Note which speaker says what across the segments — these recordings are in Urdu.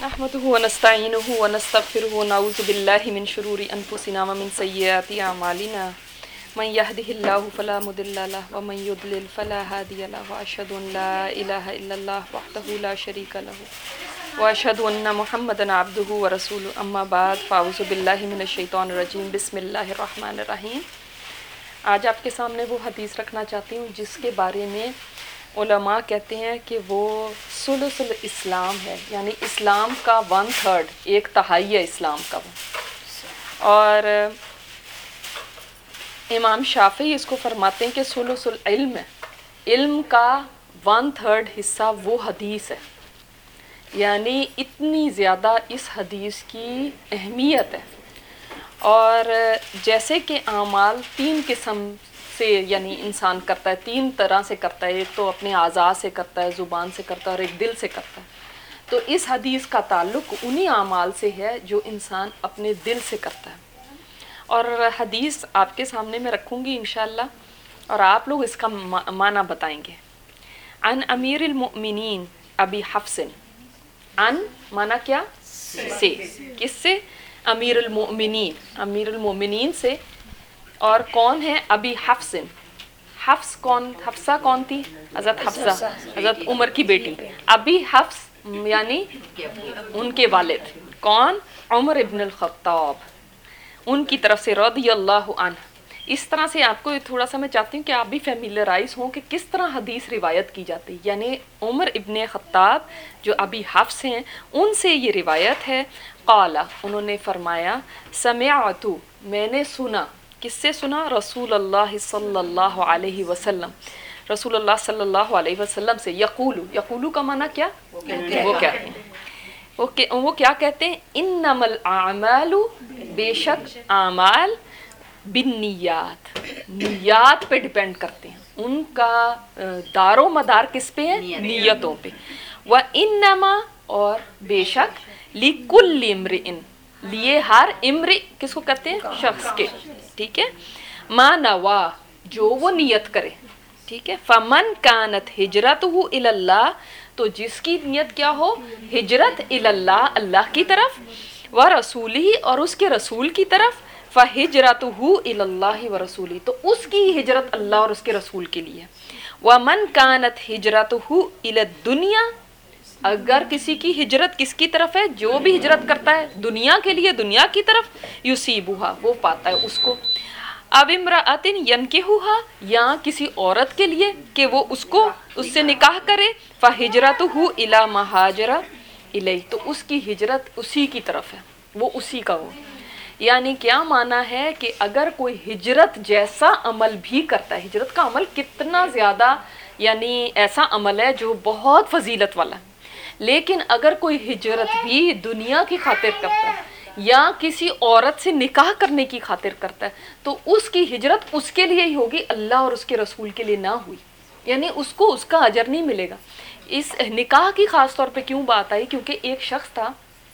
Speaker 1: نحمده ونستعينه ونستغفره ونعوذ بالله من شرور أنفسنا ومن سيئات أعمالنا من يهده الله فلا مضل له ومن يضلل فلا هادي له وأشهد أن لا إله إلا الله وحده لا شريك له وأشهد أن محمدا عبده ورسوله أما بعد فأعوذ بالله من الشيطان الرجيم بسم الله الرحمن الرحيم۔ آج آپ کے سامنے وہ حدیث رکھنا چاہتی ہوں جس کے بارے میں علماء کہتے ہیں کہ وہ ثلث الاسلام ہے، یعنی اسلام کا 1/3، ایک تہائی ہے اسلام کا وہ۔ اور امام شافعی اس کو فرماتے ہیں کہ ثلث العلم ہے، علم کا 1/3 حصہ وہ حدیث ہے، یعنی اتنی زیادہ اس حدیث کی اہمیت ہے۔ اور جیسے کہ اعمال 3 قسم سے یعنی انسان کرتا ہے، 3 طرح سے کرتا ہے، ایک تو اپنے اعضاء سے کرتا ہے، زبان سے کرتا ہے، اور ایک دل سے کرتا ہے۔ تو اس حدیث کا تعلق انہی اعمال سے ہے جو انسان اپنے دل سے کرتا ہے۔ اور حدیث آپ کے سامنے میں رکھوں گی انشاءاللہ، اور آپ لوگ اس کا معنی بتائیں گے۔ عن امیر المؤمنین ابی حفص، عن معنی کیا؟ سے، کس سے؟ امیر المؤمنین، امیر المؤمنین سے۔ اور کون ہے؟ ابی حفص، حفص کون؟ حفصہ کون تھی؟ حضرت حفصہ، حضرت عمر کی بیٹی۔ ابی حفص یعنی ان کے والد، کون؟ عمر ابن الخطاب، ان کی طرف سے رضی اللہ عنہ۔ اس طرح سے آپ کو تھوڑا سا میں چاہتی ہوں کہ آپ بھی فیملیرائز ہوں کہ کس طرح حدیث روایت کی جاتی، یعنی عمر ابن خطاب جو ابی حفص ہیں ان سے یہ روایت ہے۔ قال، انہوں نے فرمایا، سمعت، میں نے سنا، کس سے سنا؟ رسول اللہ صلی اللہ علیہ وسلم، رسول اللہ صلی اللہ علیہ وسلم سے، یقولو کا معنی کیا؟ وہ کہتے ہیں، وہ کیا کہتے ہیں؟ انما الاعمال، بے شک اعمال، بالنیات، نیات پہ ڈیپینڈ کرتے ہیں، ان کا دار و مدار کس پہ ہے؟ نیتوں پہ۔ وانما، اور بے شک، لکل امرئ، لیے ہر امرئ، کس کو کہتے ہیں؟ شخص کے، ٹھیک ہے؟ ما نوا، جو وہ نیت کرے، ٹھیک ہے؟ فمن کانت ہجرتہ الی اللہ، تو جس کی نیت کیا ہو؟ ہجرت الی اللہ، اللہ کی طرف، ورسولہ، اور اس کے رسول کی طرف، فہجرتہ الی اللہ ورسولہ، تو اس کی ہجرت اللہ اور اس کے رسول کے لیے۔ ومن کانت ہجرتہ الی الدنیا، اگر کسی کی ہجرت کس کی طرف ہے؟ جو بھی ہجرت کرتا ہے دنیا کے لیے، دنیا کی طرف، یصیبھا، وہ پاتا ہے اس کو، او امرأۃ ینکحھا، یا کسی عورت کے لیے کہ وہ اس کو، اس سے نکاح کرے، فہجرتہ الی ما ہاجر الیہ، تو اس کی ہجرت اسی کی طرف ہے، وہ اسی کا ہو۔ یعنی کیا معنی ہے کہ اگر کوئی ہجرت جیسا عمل بھی کرتا ہے، ہجرت کا عمل کتنا زیادہ یعنی ایسا عمل ہے جو بہت فضیلت والا ہے، لیکن اگر کوئی ہجرت بھی دنیا کی خاطر کرتا ہے یا کسی عورت سے نکاح کرنے کی خاطر کرتا ہے، تو اس کی ہجرت اس کے لیے ہی ہوگی، اللہ اور اس کے رسول کے لیے نہ ہوئی، یعنی اس کو اس کا اجر نہیں ملے گا۔ اس نکاح کی خاص طور پہ کیوں بات آئی؟ کیونکہ ایک شخص تھا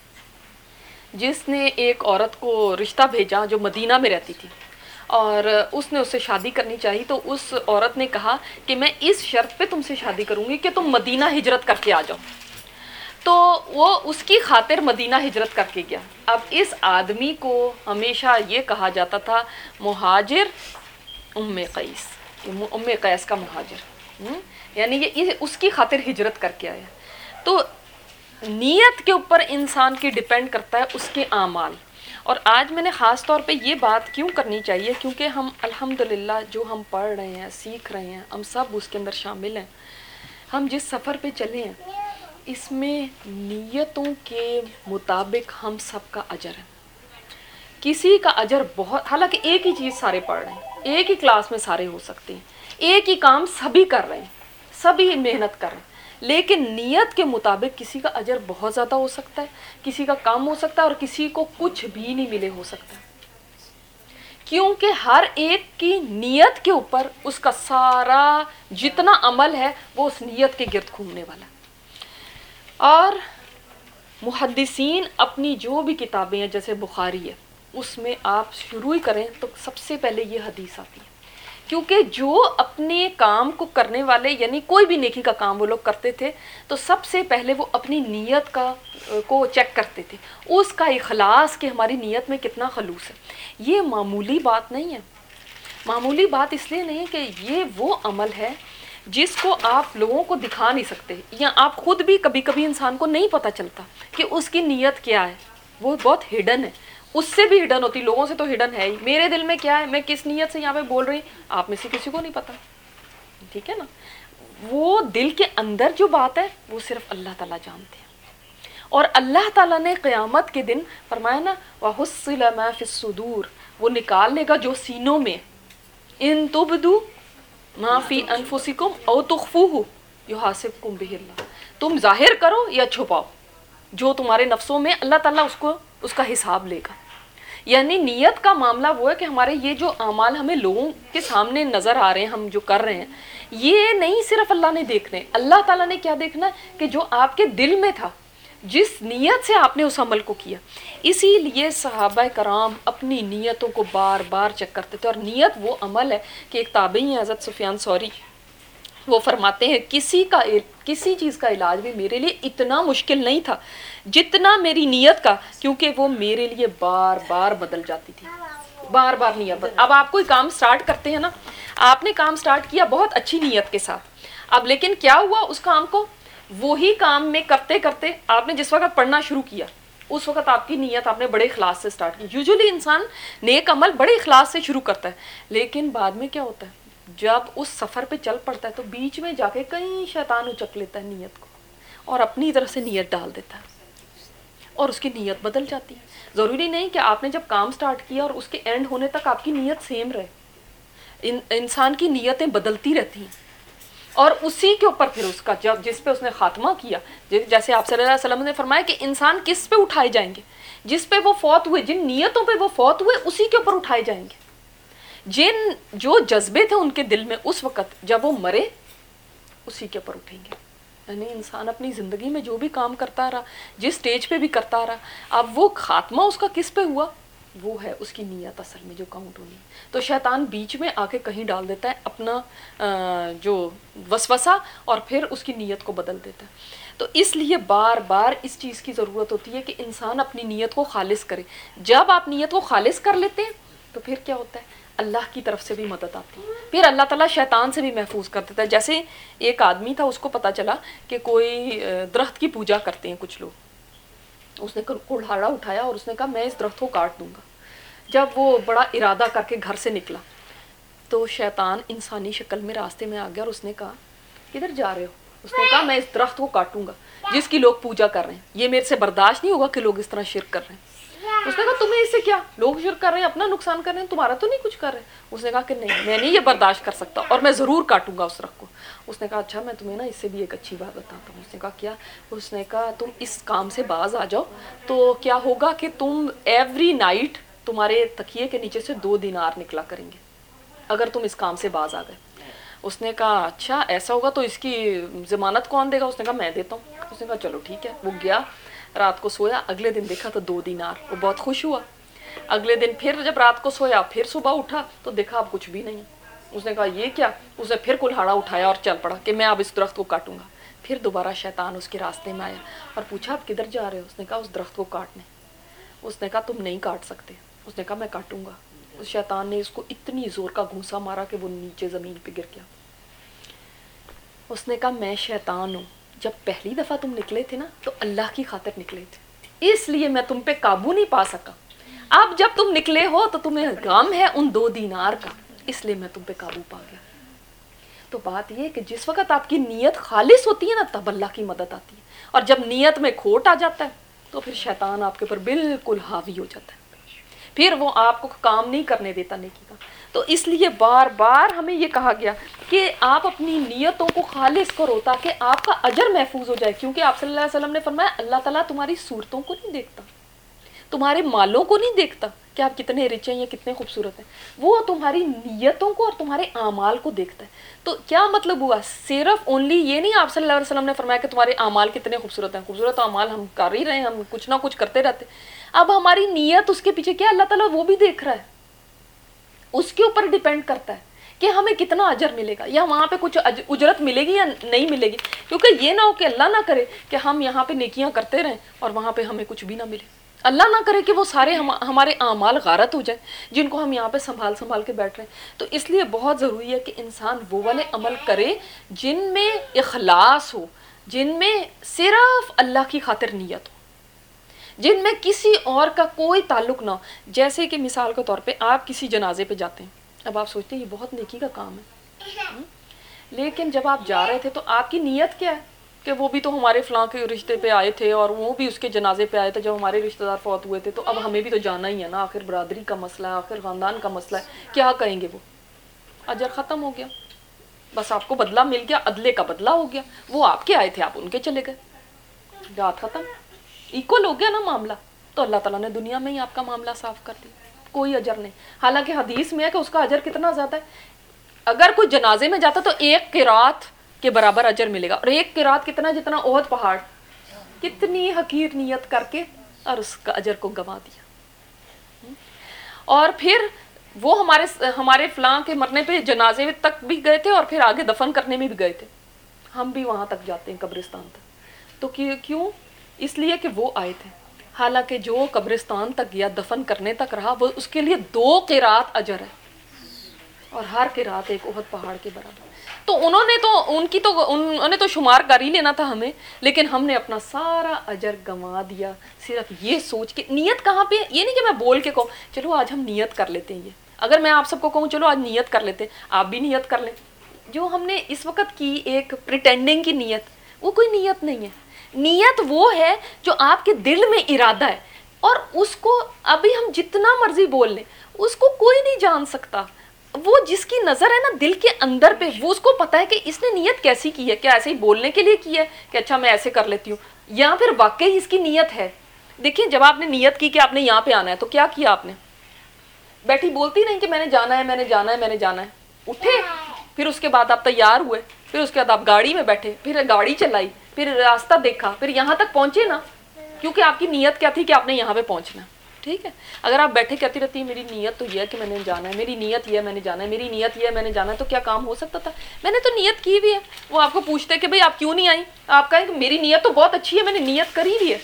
Speaker 1: جس نے ایک عورت کو رشتہ بھیجا جو مدینہ میں رہتی تھی، اور اس نے اس سے شادی کرنی چاہی، تو اس عورت نے کہا کہ میں اس شرط پہ تم سے شادی کروں گی کہ تم مدینہ ہجرت کر کے آ جاؤ۔ تو وہ اس کی خاطر مدینہ ہجرت کر کے گیا۔ اب اس آدمی کو ہمیشہ یہ کہا جاتا تھا مہاجر ام قیس، ام قیس کا مہاجر، یعنی یہ اس کی خاطر ہجرت کر کے آیا۔ تو نیت کے اوپر انسان کی ڈیپینڈ کرتا ہے اس کے اعمال۔ اور آج میں نے خاص طور پہ یہ بات کیوں کرنی چاہیے؟ کیونکہ ہم الحمدللہ جو ہم پڑھ رہے ہیں، سیکھ رہے ہیں، ہم سب اس کے اندر شامل ہیں۔ ہم جس سفر پہ چلے ہیں اس میں نیتوں کے مطابق ہم سب کا اجر ہے۔ کسی کا اجر بہت، حالانکہ ایک ہی چیز سارے پڑھ رہے ہیں، ایک ہی کلاس میں سارے ہو سکتے ہیں، ایک ہی کام سبھی کر رہے ہیں، سبھی محنت کر رہے ہیں، لیکن نیت کے مطابق کسی کا اجر بہت زیادہ ہو سکتا ہے، کسی کا کم ہو سکتا ہے، اور کسی کو کچھ بھی نہیں ملے ہو سکتا، کیونکہ ہر ایک کی نیت کے اوپر اس کا سارا جتنا عمل ہے وہ اس نیت کے گرد گھومنے والا ہے۔ اور محدثین اپنی جو بھی کتابیں ہیں، جیسے بخاری ہے، اس میں آپ شروع ہی کریں تو سب سے پہلے یہ حدیث آتی ہے کیونکہ جو اپنے کام کو کرنے والے یعنی کوئی بھی نیکی کا کام وہ لوگ کرتے تھے تو سب سے پہلے وہ اپنی نیت کو چیک کرتے تھے، اس کا اخلاص کہ ہماری نیت میں کتنا خلوص ہے۔ یہ معمولی بات نہیں ہے، معمولی بات اس لیے نہیں کہ یہ وہ عمل ہے جس کو آپ لوگوں کو دکھا نہیں سکتے، یا آپ خود بھی کبھی کبھی انسان کو نہیں پتہ چلتا کہ اس کی نیت کیا ہے، وہ بہت ہڈن ہے، اس سے بھی ہڈن ہوتی، لوگوں سے تو ہڈن ہے ہی۔ میرے دل میں کیا ہے، میں کس نیت سے یہاں پہ بول رہی، آپ میں سے کسی کو نہیں پتا، ٹھیک ہے نا؟ وہ دل کے اندر جو بات ہے وہ صرف اللہ تعالیٰ جانتے ہیں۔ اور اللہ تعالیٰ نے قیامت کے دن فرمایا نا وَحُصِّلَ مَا فِي الصُّدُورِ، وہ نکال لے گا جو سینوں میں، ان تبدو ما فی انفسکم او تخفوہ یحاسبکم بہ اللہ، تم ظاہر کرو یا چھپاؤ جو تمہارے نفسوں میں، اللہ تعالیٰ اس کا حساب لے گا۔ یعنی نیت کا معاملہ وہ ہے کہ ہمارے یہ جو اعمال ہمیں لوگوں کے سامنے نظر آ رہے ہیں، ہم جو کر رہے ہیں، یہ نہیں صرف اللہ نے دیکھنے، اللہ تعالیٰ نے کیا دیکھنا ہے کہ جو آپ کے دل میں تھا، جس نیت سے آپ نے اس عمل کو کیا۔ اسی لیے صحابہ کرام اپنی نیتوں کو بار بار چیک کرتے تھے، اور نیت وہ عمل ہے کہ ایک تابعی ہیں حضرت سفیان ثوری، وہ فرماتے ہیں کسی چیز کا علاج بھی میرے لیے اتنا مشکل نہیں تھا جتنا میری نیت کا، کیونکہ وہ میرے لیے بار بار بدل جاتی تھی، بار بار نیت بدل۔ اب آپ کوئی کام سٹارٹ کرتے ہیں نا، آپ نے کام سٹارٹ کیا بہت اچھی نیت کے ساتھ، اب لیکن کیا ہوا اس کام کو، وہی کام میں کرتے کرتے آپ نے جس وقت پڑھنا شروع کیا اس وقت آپ کی نیت آپ نے بڑے اخلاص سے سٹارٹ کی۔ یوزولی انسان نیک عمل بڑے اخلاص سے شروع کرتا ہے، لیکن بعد میں کیا ہوتا ہے، جب اس سفر پہ چل پڑتا ہے تو بیچ میں جا کے کہیں شیطان اچک لیتا ہے نیت کو، اور اپنی طرف سے نیت ڈال دیتا ہے، اور اس کی نیت بدل جاتی ہے۔ ضروری نہیں کہ آپ نے جب کام سٹارٹ کیا اور اس کے اینڈ ہونے تک آپ کی نیت سیم رہے، انسان کی نیتیں بدلتی رہتی ہیں، اور اسی کے اوپر پھر اس کا جس پہ اس نے خاتمہ کیا، جیسے آپ صلی اللہ علیہ وسلم نے فرمایا کہ انسان کس پہ اٹھائے جائیں گے، جس پہ وہ فوت ہوئے، جن نیتوں پہ وہ فوت ہوئے اسی کے اوپر اٹھائے جائیں گے، جو جذبے تھے ان کے دل میں اس وقت جب وہ مرے اسی کے اوپر اٹھیں گے۔ یعنی انسان اپنی زندگی میں جو بھی کام کرتا رہا، جس سٹیج پہ بھی کرتا رہا، اب وہ خاتمہ اس کا کس پہ ہوا، وہ ہے اس کی نیت اصل میں جو کاؤنٹ ہونی ہے۔ تو شیطان بیچ میں آ کے کہیں ڈال دیتا ہے اپنا جو وسوسہ، اور پھر اس کی نیت کو بدل دیتا ہے۔ تو اس لیے بار بار اس چیز کی ضرورت ہوتی ہے کہ انسان اپنی نیت کو خالص کرے۔ جب آپ نیت کو خالص کر لیتے ہیں تو پھر کیا ہوتا ہے، اللہ کی طرف سے بھی مدد آتی ہے، پھر اللہ تعالیٰ شیطان سے بھی محفوظ کر دیتا ہے۔ جیسے ایک آدمی تھا، اس کو پتہ چلا کہ کوئی درخت کی پوجا کرتے ہیں کچھ لوگ، اس نے کلہاڑا اٹھایا اور اس نے کہا میں اس درخت کو کاٹ دوں گا۔ جب وہ بڑا ارادہ کر کے گھر سے نکلا تو شیطان انسانی شکل میں راستے میں آ گیا، اور اس نے کہا کدھر جا رہے ہو؟ اس نے کہا میں اس درخت کو کاٹوں گا جس کی لوگ پوجا کر رہے ہیں، یہ میرے سے برداشت نہیں ہوگا کہ لوگ اس طرح شرک کر رہے ہیں۔ اس نے کہا تمہیں اس سے کیا، لوگ شرک کر رہے ہیں، اپنا نقصان کر رہے ہیں، تمہارا تو نہیں کچھ کر رہے۔ اس نے کہا کہ نہیں، میں نہیں یہ برداشت کر سکتا، اور میں ضرور کاٹوں گا اس درخت کو۔ اس نے کہا اچھا میں تمہیں نا اس سے بھی ایک اچھی بات بتاتا ہوں۔ اس نے کہا کیا؟ اس نے کہا تم اس کام سے باز آ جاؤ تو کیا ہوگا کہ تم ایوری نائٹ تمہارے تکیے کے نیچے سے 2 دینار نکلا کریں گے اگر تم اس کام سے باز آ گئے۔ اس نے کہا اچھا ایسا ہوگا تو اس کی ضمانت کون دے گا؟ اس نے کہا میں دیتا ہوں۔ اس نے کہا چلو ٹھیک ہے۔ وہ گیا، رات کو سویا، اگلے دن دیکھا تو 2 دینار، وہ بہت خوش ہوا۔ اگلے دن پھر جب رات کو سویا، پھر صبح اٹھا تو دیکھا اب کچھ بھی نہیں۔ اس نے کہا یہ کیا؟ اس نے پھر کلہاڑا اٹھایا اور چل پڑا کہ میں اب اس درخت کو کاٹوں گا۔ پھر دوبارہ شیطان اس کے راستے میں آیا اور پوچھا آپ کدھر جا رہے ہو؟ اس نے کہا اس درخت کو کاٹنے۔ اس نے کہا تم نہیں کاٹ سکتے۔ اس نے کہا میں کاٹوں گا۔ اس شیطان نے اس کو اتنی زور کا گھونسا مارا کہ وہ نیچے زمین پہ گر گیا۔ اس نے کہا میں شیطان ہوں، جب پہلی دفعہ تم نکلے تھے نا تو اللہ کی خاطر نکلے تھے، اس لیے میں تم پہ قابو نہیں پا سکا۔ اب جب تم نکلے ہو تو تمہیں غم ہے ان 2 دینار کا، اس لیے میں تم پہ قابو پا گیا۔ تو بات یہ کہ جس وقت آپ کی نیت خالص ہوتی ہے نا تب اللہ کی مدد آتی ہے، اور جب نیت میں کھوٹ آ جاتا ہے تو پھر شیطان آپ کے اوپر بالکل حاوی ہو جاتا ہے، پھر وہ آپ کو کام نہیں کرنے دیتا نیکی کا۔ تو اس لیے بار بار ہمیں یہ کہا گیا کہ آپ اپنی نیتوں کو خالص کرو تاکہ آپ کا اجر محفوظ ہو جائے، کیونکہ آپ صلی اللہ علیہ وسلم نے فرمایا اللہ تعالیٰ تمہاری صورتوں کو نہیں دیکھتا، تمہارے مالوں کو نہیں دیکھتا کہ آپ کتنے رچ ہیں یا کتنے خوبصورت ہیں، وہ تمہاری نیتوں کو اور تمہارے اعمال کو دیکھتا ہے۔ تو کیا مطلب ہوا؟ صرف اونلی یہ نہیں آپ صلی اللہ علیہ وسلم نے فرمایا کہ تمہارے اعمال کتنے خوبصورت ہیں، خوبصورت اعمال ہم کر ہی رہے ہیں، ہم کچھ نہ کچھ کرتے رہتے، اب ہماری نیت اس کے پیچھے کیا اللہ تعالیٰ وہ بھی دیکھ رہا ہے، اس کے اوپر ڈیپینڈ کرتا ہے کہ ہمیں کتنا اجر ملے گا، یا وہاں پہ کچھ اجرت ملے گی یا نہیں ملے گی، کیونکہ یہ نہ ہو کہ اللہ نہ کرے کہ ہم یہاں پہ نیکیاں کرتے رہیں اور وہاں پہ ہمیں کچھ بھی نہ ملے، اللہ نہ کرے کہ وہ سارے ہمارے اعمال غارت ہو جائیں جن کو ہم یہاں پہ سنبھال کے بیٹھ رہے ہیں۔ تو اس لیے بہت ضروری ہے کہ انسان وہ والے عمل کرے جن میں اخلاص ہو، جن میں صرف اللہ کی خاطر نیت ہو، جن میں کسی اور کا کوئی تعلق نہ ہو۔ جیسے کہ مثال کے طور پہ آپ کسی جنازے پہ جاتے ہیں، اب آپ سوچتے ہیں یہ بہت نیکی کا کام ہے، لیکن جب آپ جا رہے تھے تو آپ کی نیت کیا ہے کہ وہ بھی تو ہمارے فلاں کے رشتے پہ آئے تھے اور وہ بھی اس کے جنازے پہ آئے تھے جب ہمارے رشتہ دار فوت ہوئے تھے، تو اب ہمیں بھی تو جانا ہی ہے نا، آخر برادری کا مسئلہ ہے، آخر خاندان کا مسئلہ ہے، کیا کہیں گے وہ؟ اجر ختم ہو گیا، بس آپ کو بدلہ مل گیا، عدلے کا بدلہ ہو گیا، وہ آپ کے آئے تھے آپ ان کے چلے گئے، بات ختم، ایکول ہو گیا نا معاملہ۔ تو اللہ تعالیٰ نے دنیا میں ہی آپ کا معاملہ صاف کر دیا، کوئی اجر نہیں۔ حالانکہ حدیث میں ہے کہ اس کا اجر کتنا زیادہ ہے، اگر کوئی جنازے میں جاتا تو 1 قرات کے برابر اجر ملے گا، اور 1 قرات کتنا، جتنا احد پہاڑ، کتنی حقیر نیت کر کے اور اس کا اجر کو گنوا دیا۔ اور پھر وہ ہمارے فلاں کے مرنے پہ جنازے تک بھی گئے تھے اور پھر آگے دفن کرنے میں بھی گئے تھے، ہم بھی وہاں تک جاتے ہیں قبرستان تک، تو کیوں؟ اس لیے کہ وہ آئے تھے۔ حالانکہ جو قبرستان تک گیا، دفن کرنے تک رہا، وہ اس کے لیے 2 قرات اجر ہے، اور ہر قرات ایک احد پہاڑ کے برابر۔ تو انہوں نے تو شمار کر ہی لینا تھا ہمیں، لیکن ہم نے اپنا سارا اجر گنوا دیا صرف یہ سوچ کے۔ نیت کہاں پہ؟ یہ نہیں کہ میں بول کے کہوں چلو آج ہم نیت کر لیتے ہیں، یہ اگر میں آپ سب کو کہوں چلو آج نیت کر لیتے ہیں، آپ بھی نیت کر لیں، جو ہم نے اس وقت کی ایک پریٹینڈنگ کی نیت، وہ کوئی نیت نہیں ہے۔ نیت وہ ہے جو آپ کے دل میں ارادہ ہے، اور اس کو ابھی ہم جتنا مرضی بول لیں اس کو کوئی نہیں جان سکتا، وہ جس کی نظر ہے نا دل کے اندر پہ، وہ اس کو پتا ہے کہ اس نے نیت کیسی کی ہے، کیا ایسے ہی بولنے کے لیے کی ہے کہ اچھا میں ایسے کر لیتی ہوں، یا پھر واقعی اس کی نیت ہے۔ دیکھیں جب آپ نے نیت کی کہ آپ نے یہاں پہ آنا ہے، تو کیا کیا آپ نے؟ بیٹھی بولتی نہیں کہ میں نے جانا ہے، میں نے جانا ہے، میں نے جانا ہے، اٹھے، پھر اس کے بعد آپ تیار ہوئے، پھر اس کے بعد آپ گاڑی میں بیٹھے، پھر گاڑی چلائی، پھر راستہ دیکھا، پھر یہاں تک پہنچے نا، کیونکہ آپ کی نیت کیا تھی کہ آپ نے یہاں پہ پہنچنا ہے، ٹھیک ہے۔ اگر آپ بیٹھے کہتی رہتی میری نیت تو یہ ہے کہ میں نے جانا ہے، میری نیت یہ ہے میں نے جانا ہے، میری نیت یہ ہے میں نے جانا ہے، تو کیا کام ہو سکتا تھا؟ میں نے تو نیت کی بھی ہے۔ وہ آپ کو پوچھتے کہ بھئی آپ کیوں نہیں آئی، آپ کہیں کہ میری نیت تو بہت اچھی ہے، میں نے نیت کری بھی ہے،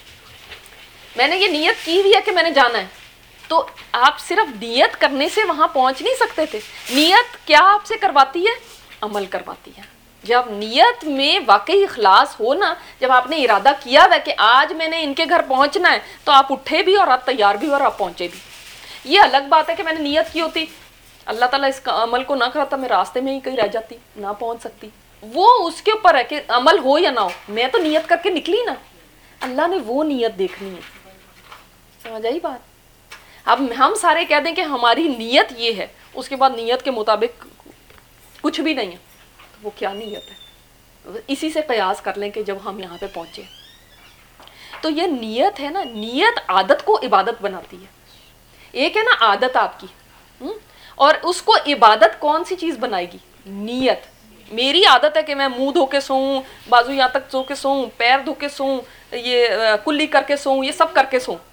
Speaker 1: میں نے یہ نیت کی بھی ہے کہ میں نے جانا ہے۔ تو آپ صرف نیت کرنے سے وہاں پہنچ نہیں سکتے تھے۔ نیت کیا آپ سے کرواتی ہے؟ عمل کرواتی ہے۔ جب نیت میں واقعی اخلاص ہو نا، جب آپ نے ارادہ کیا ہوا کہ آج میں نے ان کے گھر پہنچنا ہے، تو آپ اٹھے بھی اور آپ تیار بھی اور آپ پہنچے بھی۔ یہ الگ بات ہے کہ میں نے نیت کی ہوتی، اللہ تعالیٰ اس کا عمل کو نہ کراتا، میں راستے میں ہی کہیں رہ جاتی، نہ پہنچ سکتی، وہ اس کے اوپر ہے کہ عمل ہو یا نہ ہو، میں تو نیت کر کے نکلی نا، اللہ نے وہ نیت دیکھنی ہے۔ سمجھ آئی بات؟ اب ہم سارے کہہ دیں کہ ہماری نیت یہ ہے، اس کے بعد نیت کے مطابق کچھ بھی نہیں ہے، وہ کیا نیت ہے؟ اسی سے قیاس کر لیں کہ جب ہم یہاں پہ پہنچے، تو یہ نیت ہے نا، نیت عادت کو عبادت بناتی ہے۔ ایک ہے نا عادت آپ کی، اور اس کو عبادت کون سی چیز بنائے گی؟ نیت۔ میری عادت ہے کہ میں منہ دھو کے سوؤں، بازو یہاں تک دھو کے سوؤں، پیر دھو کے سوؤں، یہ کلی کر کے سوؤں، یہ سب کر کے سوؤں،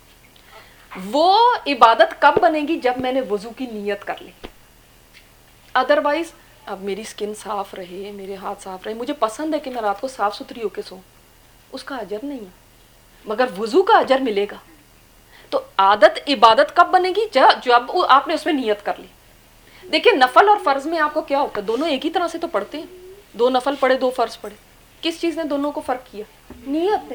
Speaker 1: وہ عبادت کب بنے گی؟ جب میں نے وضو کی نیت کر لی۔ ادروائز اب میری سکن صاف رہے، میرے ہاتھ صاف رہے، مجھے پسند ہے کہ میں رات کو صاف ستھری ہو کے سوؤں، اس کا اجر نہیں ہے، مگر وضو کا اجر ملے گا۔ تو عادت عبادت کب بنے گی؟ جب آپ نے اس میں نیت کر لی۔ دیکھیں نفل اور فرض میں آپ کو کیا ہوتا ہے؟ دونوں ایک ہی طرح سے تو پڑھتے ہیں، 2 نفل پڑھے 2 فرض پڑھے، کس چیز نے دونوں کو فرق کیا؟ نیت نے۔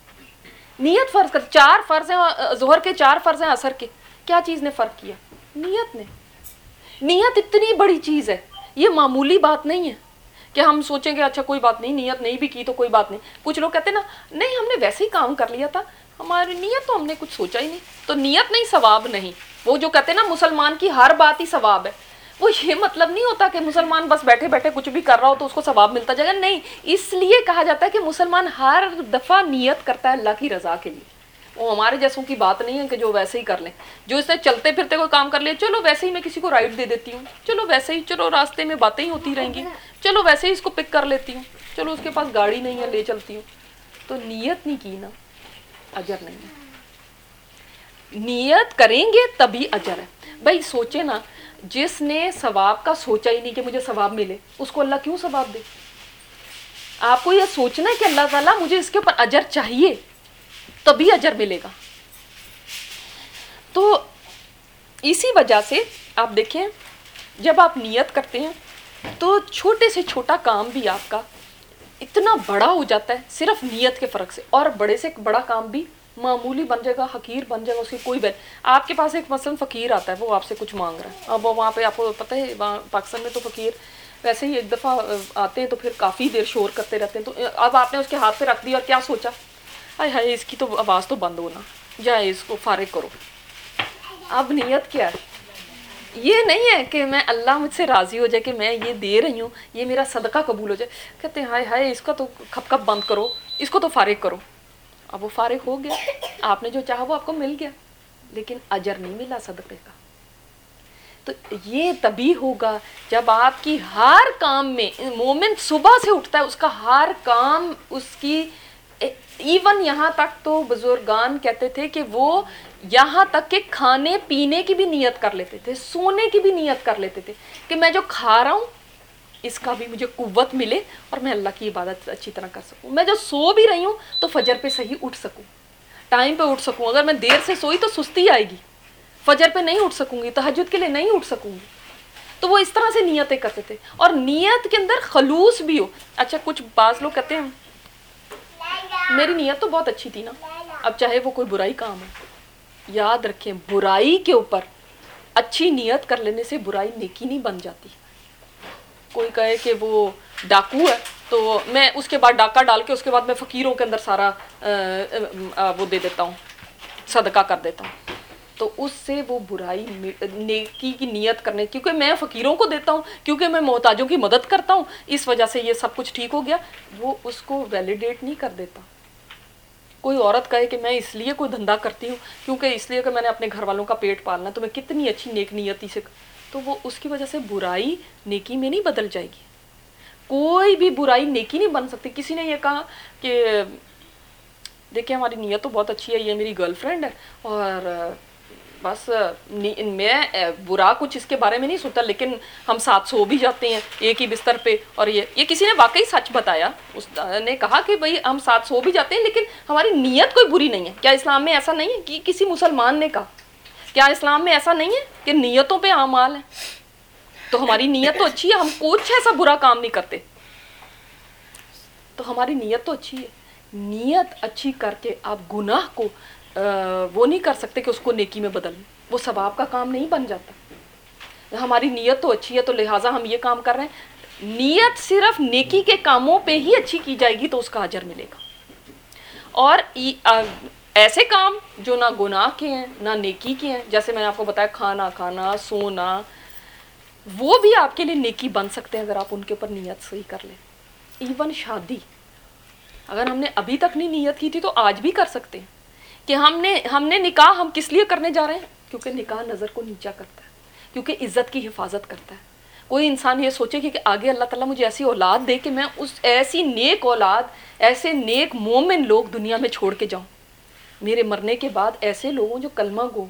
Speaker 1: نیت فرض کر 4 فرض ہیں، ظہر کے 4 فرض ہیں، عصر کے، کیا چیز نے فرق کیا؟ نیت نے۔ نیت اتنی بڑی چیز ہے، یہ معمولی بات نہیں ہے کہ ہم سوچیں کہ اچھا کوئی بات نہیں، نیت نہیں بھی کی تو کوئی بات نہیں۔ کچھ لوگ کہتے ہیں نا نہیں ہم نے ویسے ہی کام کر لیا تھا، ہماری نیت تو ہم نے کچھ سوچا ہی نہیں، تو نیت نہیں ثواب نہیں۔ وہ جو کہتے ہیں نا مسلمان کی ہر بات ہی ثواب ہے، وہ یہ مطلب نہیں ہوتا کہ مسلمان بس بیٹھے بیٹھے کچھ بھی کر رہا ہو تو اس کو ثواب ملتا جائے گا، نہیں۔ اس لیے کہا جاتا ہے کہ مسلمان ہر دفعہ نیت کرتا ہے اللہ کی رضا کے لیے۔ وہ ہمارے جیسوں کی بات نہیں ہے کہ جو ویسے ہی کر لیں، جو اس نے چلتے پھرتے کوئی کام کر لیا، چلو ویسے ہی میں کسی کو رائڈ دے دیتی ہوں، چلو ویسے ہی، چلو راستے میں باتیں ہی ہوتی رہیں گی، چلو ویسے ہی اس کو پک کر لیتی ہوں، چلو اس کے پاس گاڑی نہیں ہے لے چلتی ہوں۔ تو نیت نہیں کی نا، اجر نہیں ہے۔ نیت کریں گے تبھی اجر ہے۔ بھائی سوچے نا، جس نے ثواب کا سوچا ہی نہیں کہ مجھے ثواب ملے، اس کو اللہ کیوں ثواب دے؟ آپ کو یہ سوچنا ہے کہ اللہ تعالیٰ مجھے اس کے اوپر اجر چاہیے، تبھی اجر ملے گا۔ تو اسی وجہ سے آپ دیکھیں جب آپ نیت کرتے ہیں تو چھوٹے سے چھوٹا کام بھی آپ کا اتنا بڑا ہو جاتا ہے صرف نیت کے فرق سے، اور بڑے سے بڑا کام بھی معمولی بن جائے گا، حقیر بن جائے گا، اس کی کوئی آپ کے پاس ایک مثلاً فقیر آتا ہے، وہ آپ سے کچھ مانگ رہا ہے، اب وہاں پہ آپ کو پتہ ہے وہاں پاکستان میں تو فقیر ویسے ہی ایک دفعہ آتے ہیں تو پھر کافی دیر شور کرتے رہتے ہیں، تو اب آپ نے اس کے ہاتھ پہ رکھ دیا اور کیا سوچا، ہائے ہائے اس کی تو آواز تو بند ہونا، جائے اس کو فارغ کرو۔ اب نیت کیا ہے؟ یہ نہیں ہے کہ میں اللہ مجھ سے راضی ہو جائے کہ میں یہ دے رہی ہوں، یہ میرا صدقہ قبول ہو جائے، کہتے ہیں ہائے ہائے اس کا تو کھپ کھپ بند کرو، اس کو تو فارغ کرو۔ اب وہ فارغ ہو گیا، آپ نے جو چاہا وہ آپ کو مل گیا، لیکن اجر نہیں ملا صدقے کا۔ تو یہ تبھی ہوگا جب آپ کی ہر کام میں، مومن صبح سے اٹھتا ہے اس کا ہر کام، اس کی ایون یہاں تک تو بزرگان کہتے تھے کہ وہ یہاں تک کہ کھانے پینے کی بھی نیت کر لیتے تھے، سونے کی بھی نیت کر لیتے تھے کہ میں جو کھا رہا ہوں اس کا بھی مجھے قوت ملے اور میں اللہ کی عبادت اچھی طرح کر سکوں، میں جو سو بھی رہی ہوں تو فجر پہ صحیح اٹھ سکوں، ٹائم پہ اٹھ سکوں، اگر میں دیر سے سوئی تو سستی آئے گی، فجر پہ نہیں اٹھ سکوں گی، تہجد کے لیے نہیں اٹھ سکوں گی۔ تو وہ اس طرح سے نیتیں کرتے تھے، اور نیت کے اندر خلوص بھی ہو۔ اچھا کچھ بعض لوگ کہتے ہیں میری نیت تو بہت اچھی تھی نا، اب چاہے وہ کوئی برائی کام ہے، یاد رکھیں برائی کے اوپر اچھی نیت کر لینے سے برائی نیکی نہیں بن جاتی۔ کوئی کہے کہ وہ ڈاکو ہے تو میں اس کے بعد ڈاکہ ڈال کے اس کے بعد میں فقیروں کے اندر سارا وہ دے دیتا ہوں، صدقہ کر دیتا ہوں، تو اس سے وہ برائی نیکی کی نیت کرنے، کیونکہ میں فقیروں کو دیتا ہوں، کیونکہ میں محتاجوں کی مدد کرتا ہوں، اس وجہ سے یہ سب کچھ ٹھیک ہو گیا، وہ اس کو ویلیڈیٹ نہیں کر دیتا۔ کوئی عورت کہے کہ میں اس لیے کوئی دھندا کرتی ہوں کیونکہ اس لیے کہ میں نے اپنے گھر والوں کا پیٹ پالنا، تو میں کتنی اچھی نیک نیتی سے، تو وہ اس کی وجہ سے برائی نیکی میں نہیں بدل جائے گی۔ کوئی بھی برائی نیکی نہیں بن سکتی۔ کسی نے یہ کہا کہ دیکھیں ہماری نیت تو بہت اچھی ہے، یہ میری گرل فرینڈ ہے اور بس میں برا کچھ اس کے بارے میں نہیں سوچتا، لیکن ہم ساتھ سو بھی جاتے ہیں ایک ہی بستر پہ، اور یہ کسی نے واقعی سچ بتایا، اس نے کہا کہ بھئی ہم ساتھ سو بھی جاتے ہیں لیکن ہماری نیت کوئی بری نہیں ہے۔ کیا اسلام میں ایسا نہیں ہے؟ کہ کسی مسلمان نے کہا کیا اسلام میں ایسا نہیں ہے کہ نیتوں پہ اعمال ہیں؟ تو ہماری نیت تو اچھی ہے، ہم کچھ ایسا برا کام نہیں کرتے، تو ہماری نیت تو اچھی ہے۔ نیت اچھی کر کے آپ گناہ کو وہ نہیں کر سکتے کہ اس کو نیکی میں بدل، وہ ثواب کا کام نہیں بن جاتا۔ ہماری نیت تو اچھی ہے تو لہٰذا ہم یہ کام کر رہے ہیں، نیت صرف نیکی کے کاموں پہ ہی اچھی کی جائے گی تو اس کا اجر ملے گا، اور ایسے کام جو نہ گناہ کے ہیں نہ نیکی کے ہیں، جیسے میں نے آپ کو بتایا کھانا کھانا، سونا، وہ بھی آپ کے لیے نیکی بن سکتے ہیں اگر آپ ان کے اوپر نیت صحیح کر لیں۔ ایون شادی اگر ہم نے ابھی تک نہیں نیت کی تھی تو آج بھی کر سکتے ہیں کہ ہم نے نکاح ہم کس لیے کرنے جا رہے ہیں، کیونکہ نکاح نظر کو نیچا کرتا ہے، کیونکہ عزت کی حفاظت کرتا ہے۔ کوئی انسان یہ سوچے کہ آگے اللہ تعالیٰ مجھے ایسی اولاد دے کہ میں اس ایسی نیک اولاد، ایسے نیک مومن لوگ دنیا میں چھوڑ کے جاؤں، میرے مرنے کے بعد ایسے لوگوں جو کلمہ گو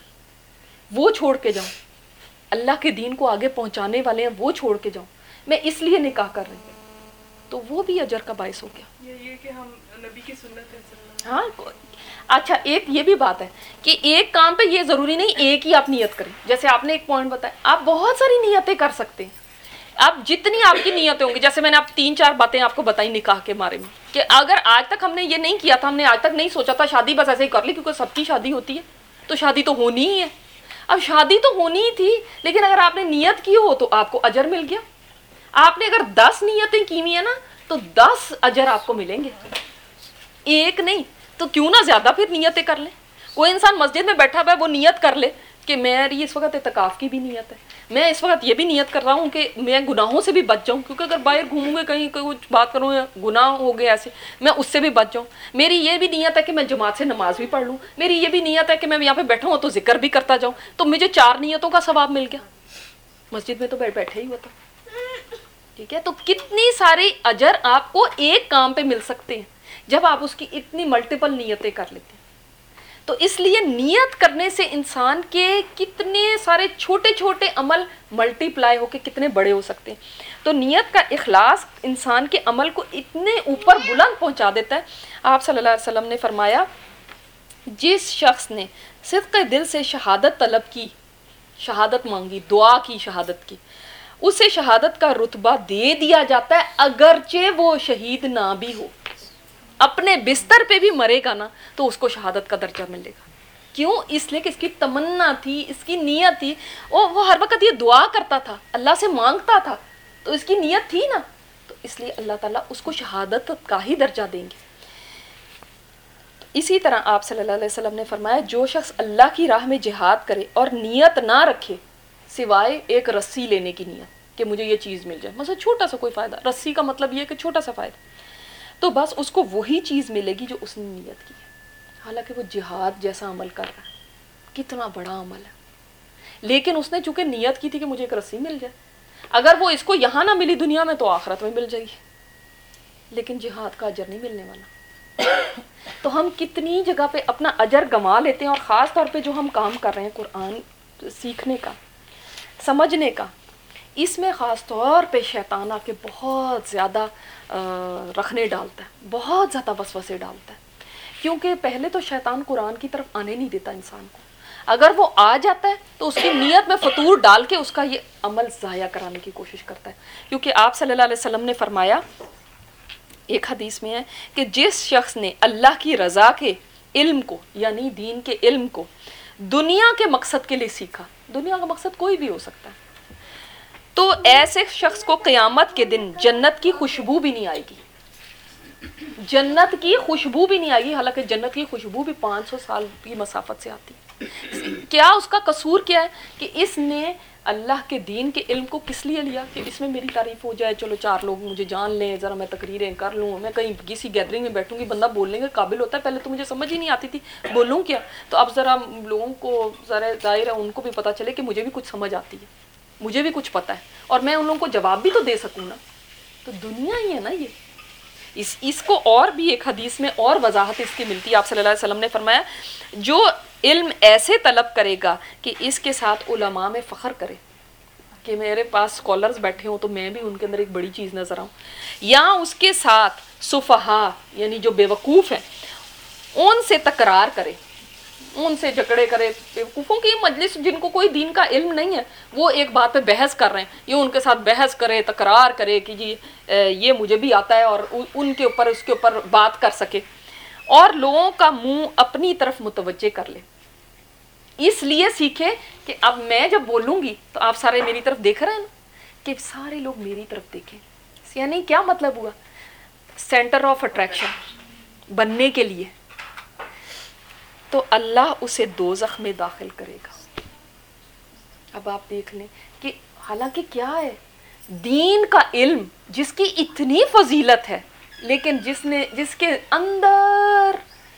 Speaker 1: وہ چھوڑ کے جاؤں، اللہ کے دین کو آگے پہنچانے والے ہیں وہ چھوڑ کے جاؤں، میں اس لیے نکاح کر رہی ہوں، تو وہ بھی اجر کا باعث ہو گیا۔
Speaker 2: یہ کہ ہم نبی کی سنت ہے۔
Speaker 1: ہاں اچھا ایک یہ بھی بات ہے کہ ایک کام پہ یہ ضروری نہیں ایک ہی آپ نیت کریں، جیسے آپ نے ایک پوائنٹ بتایا، آپ بہت ساری نیتیں کر سکتے ہیں، آپ جتنی آپ کی نیتیں ہوں گی، جیسے میں نے 3-4 باتیں آپ کو بتائی نکاح کے بارے میں، کہ اگر آج تک ہم نے یہ نہیں کیا تھا، ہم نے آج تک نہیں سوچا تھا، شادی بس ایسے ہی کر لی کیونکہ سب کی شادی ہوتی ہے تو شادی تو ہونی ہی ہے، اب شادی تو ہونی ہی تھی، لیکن اگر آپ نے نیت کی ہو تو آپ کو اجر مل گیا۔ آپ نے اگر 10 نیتیں کی ہوئی ہیں نا تو 10 اجر آپ کو ملیں گے، ایک نہیں تو کیوں نہ زیادہ پھر نیتیں کر لیں۔ کوئی انسان مسجد میں بیٹھا ہوا ہے وہ نیت کر لے کہ میری اس وقت اعتکاف کی بھی نیت ہے، میں اس وقت یہ بھی نیت کر رہا ہوں کہ میں گناہوں سے بھی بچ جاؤں، کیونکہ اگر باہر گھوموں گے کہیں کچھ بات کروں یا گناہ ہو گئے ایسے میں اس سے بھی بچ جاؤں، میری یہ بھی نیت ہے کہ میں جماعت سے نماز بھی پڑھ لوں، میری یہ بھی نیت ہے کہ میں یہاں پہ بیٹھا ہوں تو ذکر بھی کرتا جاؤں، تو مجھے 4 نیتوں کا ثواب مل گیا، مسجد میں تو بیٹھے ہی ہوتا، ٹھیک ہے۔ تو کتنی ساری اجر آپ کو ایک کام پہ مل سکتے ہیں جب آپ اس کی اتنی ملٹیپل نیتیں کر لیتے ہیں۔ تو اس لیے نیت کرنے سے انسان کے کتنے سارے چھوٹے چھوٹے عمل ملٹی پلائی ہو کے کتنے بڑے ہو سکتے ہیں. تو نیت کا اخلاص انسان کے عمل کو اتنے اوپر بلند پہنچا دیتا ہے. آپ صلی اللہ علیہ وسلم نے فرمایا جس شخص نے صدق دل سے شہادت طلب کی، شہادت مانگی، دعا کی شہادت کی، اسے شہادت کا رتبہ دے دیا جاتا ہے اگرچہ وہ شہید نہ بھی ہو. اپنے بستر پہ بھی مرے گا نا تو اس کو شہادت کا درجہ ملے گا. کیوں؟ اس لیے کہ اس کی تمنا تھی، اس کی نیت تھی، وہ ہر وقت یہ دعا کرتا تھا، اللہ سے مانگتا تھا، تو اس کی نیت تھی نا، تو اس لیے اللہ تعالیٰ اس کو شہادت کا ہی درجہ دیں گے. اسی طرح آپ صلی اللہ علیہ وسلم نے فرمایا جو شخص اللہ کی راہ میں جہاد کرے اور نیت نہ رکھے سوائے ایک رسی لینے کی نیت کہ مجھے یہ چیز مل جائے، مثلا چھوٹا سا کوئی فائدہ، رسی کا مطلب یہ کہ چھوٹا سا فائدہ، تو بس اس کو وہی چیز ملے گی جو اس نے نیت کی ہے. حالانکہ وہ جہاد جیسا عمل کر رہا ہے، کتنا بڑا عمل ہے، لیکن اس نے چونکہ نیت کی تھی کہ مجھے ایک رسی مل جائے، اگر وہ اس کو یہاں نہ ملی دنیا میں تو آخرت میں مل جائے گی، لیکن جہاد کا اجر نہیں ملنے والا. تو ہم کتنی جگہ پہ اپنا اجر گنوا لیتے ہیں، اور خاص طور پہ جو ہم کام کر رہے ہیں قرآن سیکھنے کا، سمجھنے کا، اس میں خاص طور پہ شیطان آ کے بہت زیادہ رکھنے ڈالتا ہے، بہت زیادہ وسوسے ڈالتا ہے. کیونکہ پہلے تو شیطان قرآن کی طرف آنے نہیں دیتا انسان کو، اگر وہ آ جاتا ہے تو اس کی نیت میں فطور ڈال کے اس کا یہ عمل ضائع کرانے کی کوشش کرتا ہے. کیونکہ آپ صلی اللہ علیہ وسلم نے فرمایا ایک حدیث میں ہے کہ جس شخص نے اللہ کی رضا کے علم کو یعنی دین کے علم کو دنیا کے مقصد کے لیے سیکھا، دنیا کا مقصد کوئی بھی ہو سکتا ہے، تو ایسے شخص کو قیامت کے دن جنت کی خوشبو بھی نہیں آئے گی، جنت کی خوشبو بھی نہیں آئے گی، حالانکہ جنت کی خوشبو بھی 500 سال کی مسافت سے آتی ہے. کیا اس کا قصور کیا ہے کہ اس نے اللہ کے دین کے علم کو کس لیے لیا کہ اس میں میری تعریف ہو جائے، چلو 4 لوگ مجھے جان لیں، ذرا میں تقریریں کر لوں، میں کہیں کسی گیدرنگ میں بیٹھوں گی، بندہ بولنے کے قابل ہوتا ہے، پہلے تو مجھے سمجھ ہی نہیں آتی تھی بولوں کیا، تو اب ذرا لوگوں کو ذرا ظاہر ہے ان کو بھی پتہ چلے کہ مجھے بھی کچھ سمجھ آتی ہے، مجھے بھی کچھ پتہ ہے، اور میں ان لوگوں کو جواب بھی تو دے سکوں نا. تو دنیا ہی ہے نا یہ. اس کو اور بھی ایک حدیث میں اور وضاحت اس کی ملتی ہے. آپ صلی اللہ علیہ وسلم نے فرمایا جو علم ایسے طلب کرے گا کہ اس کے ساتھ علماء میں فخر کرے کہ میرے پاس اسکالرز بیٹھے ہوں تو میں بھی ان کے اندر ایک بڑی چیز نظر آؤں، یا اس کے ساتھ سفہا یعنی جو بے وقوف ہیں ان سے تکرار کرے، ان سے جھگڑے کرے. بیوقوفوں کی مجلس جن کو کوئی دین کا علم نہیں ہے وہ ایک بات پہ بحث کر رہے ہیں، یہ ان کے ساتھ بحث کرے، تکرار کرے کہ جی یہ مجھے بھی آتا ہے، اور ان کے اوپر اس کے اوپر بات کر سکے، اور لوگوں کا منہ اپنی طرف متوجہ کر لے. اس لیے سیکھے کہ اب میں جب بولوں گی تو آپ سارے میری طرف دیکھ رہے ہیں نا، کہ سارے لوگ میری طرف دیکھیں. یعنی کیا مطلب ہوا؟ سینٹر آف اٹریکشن بننے کے لیے تو اللہ اسے دوزخ میں داخل کرے گا. اب آپ دیکھ لیں کہ حالانکہ کیا ہے دین کا علم جس کی اتنی فضیلت ہے، لیکن جس کے اندر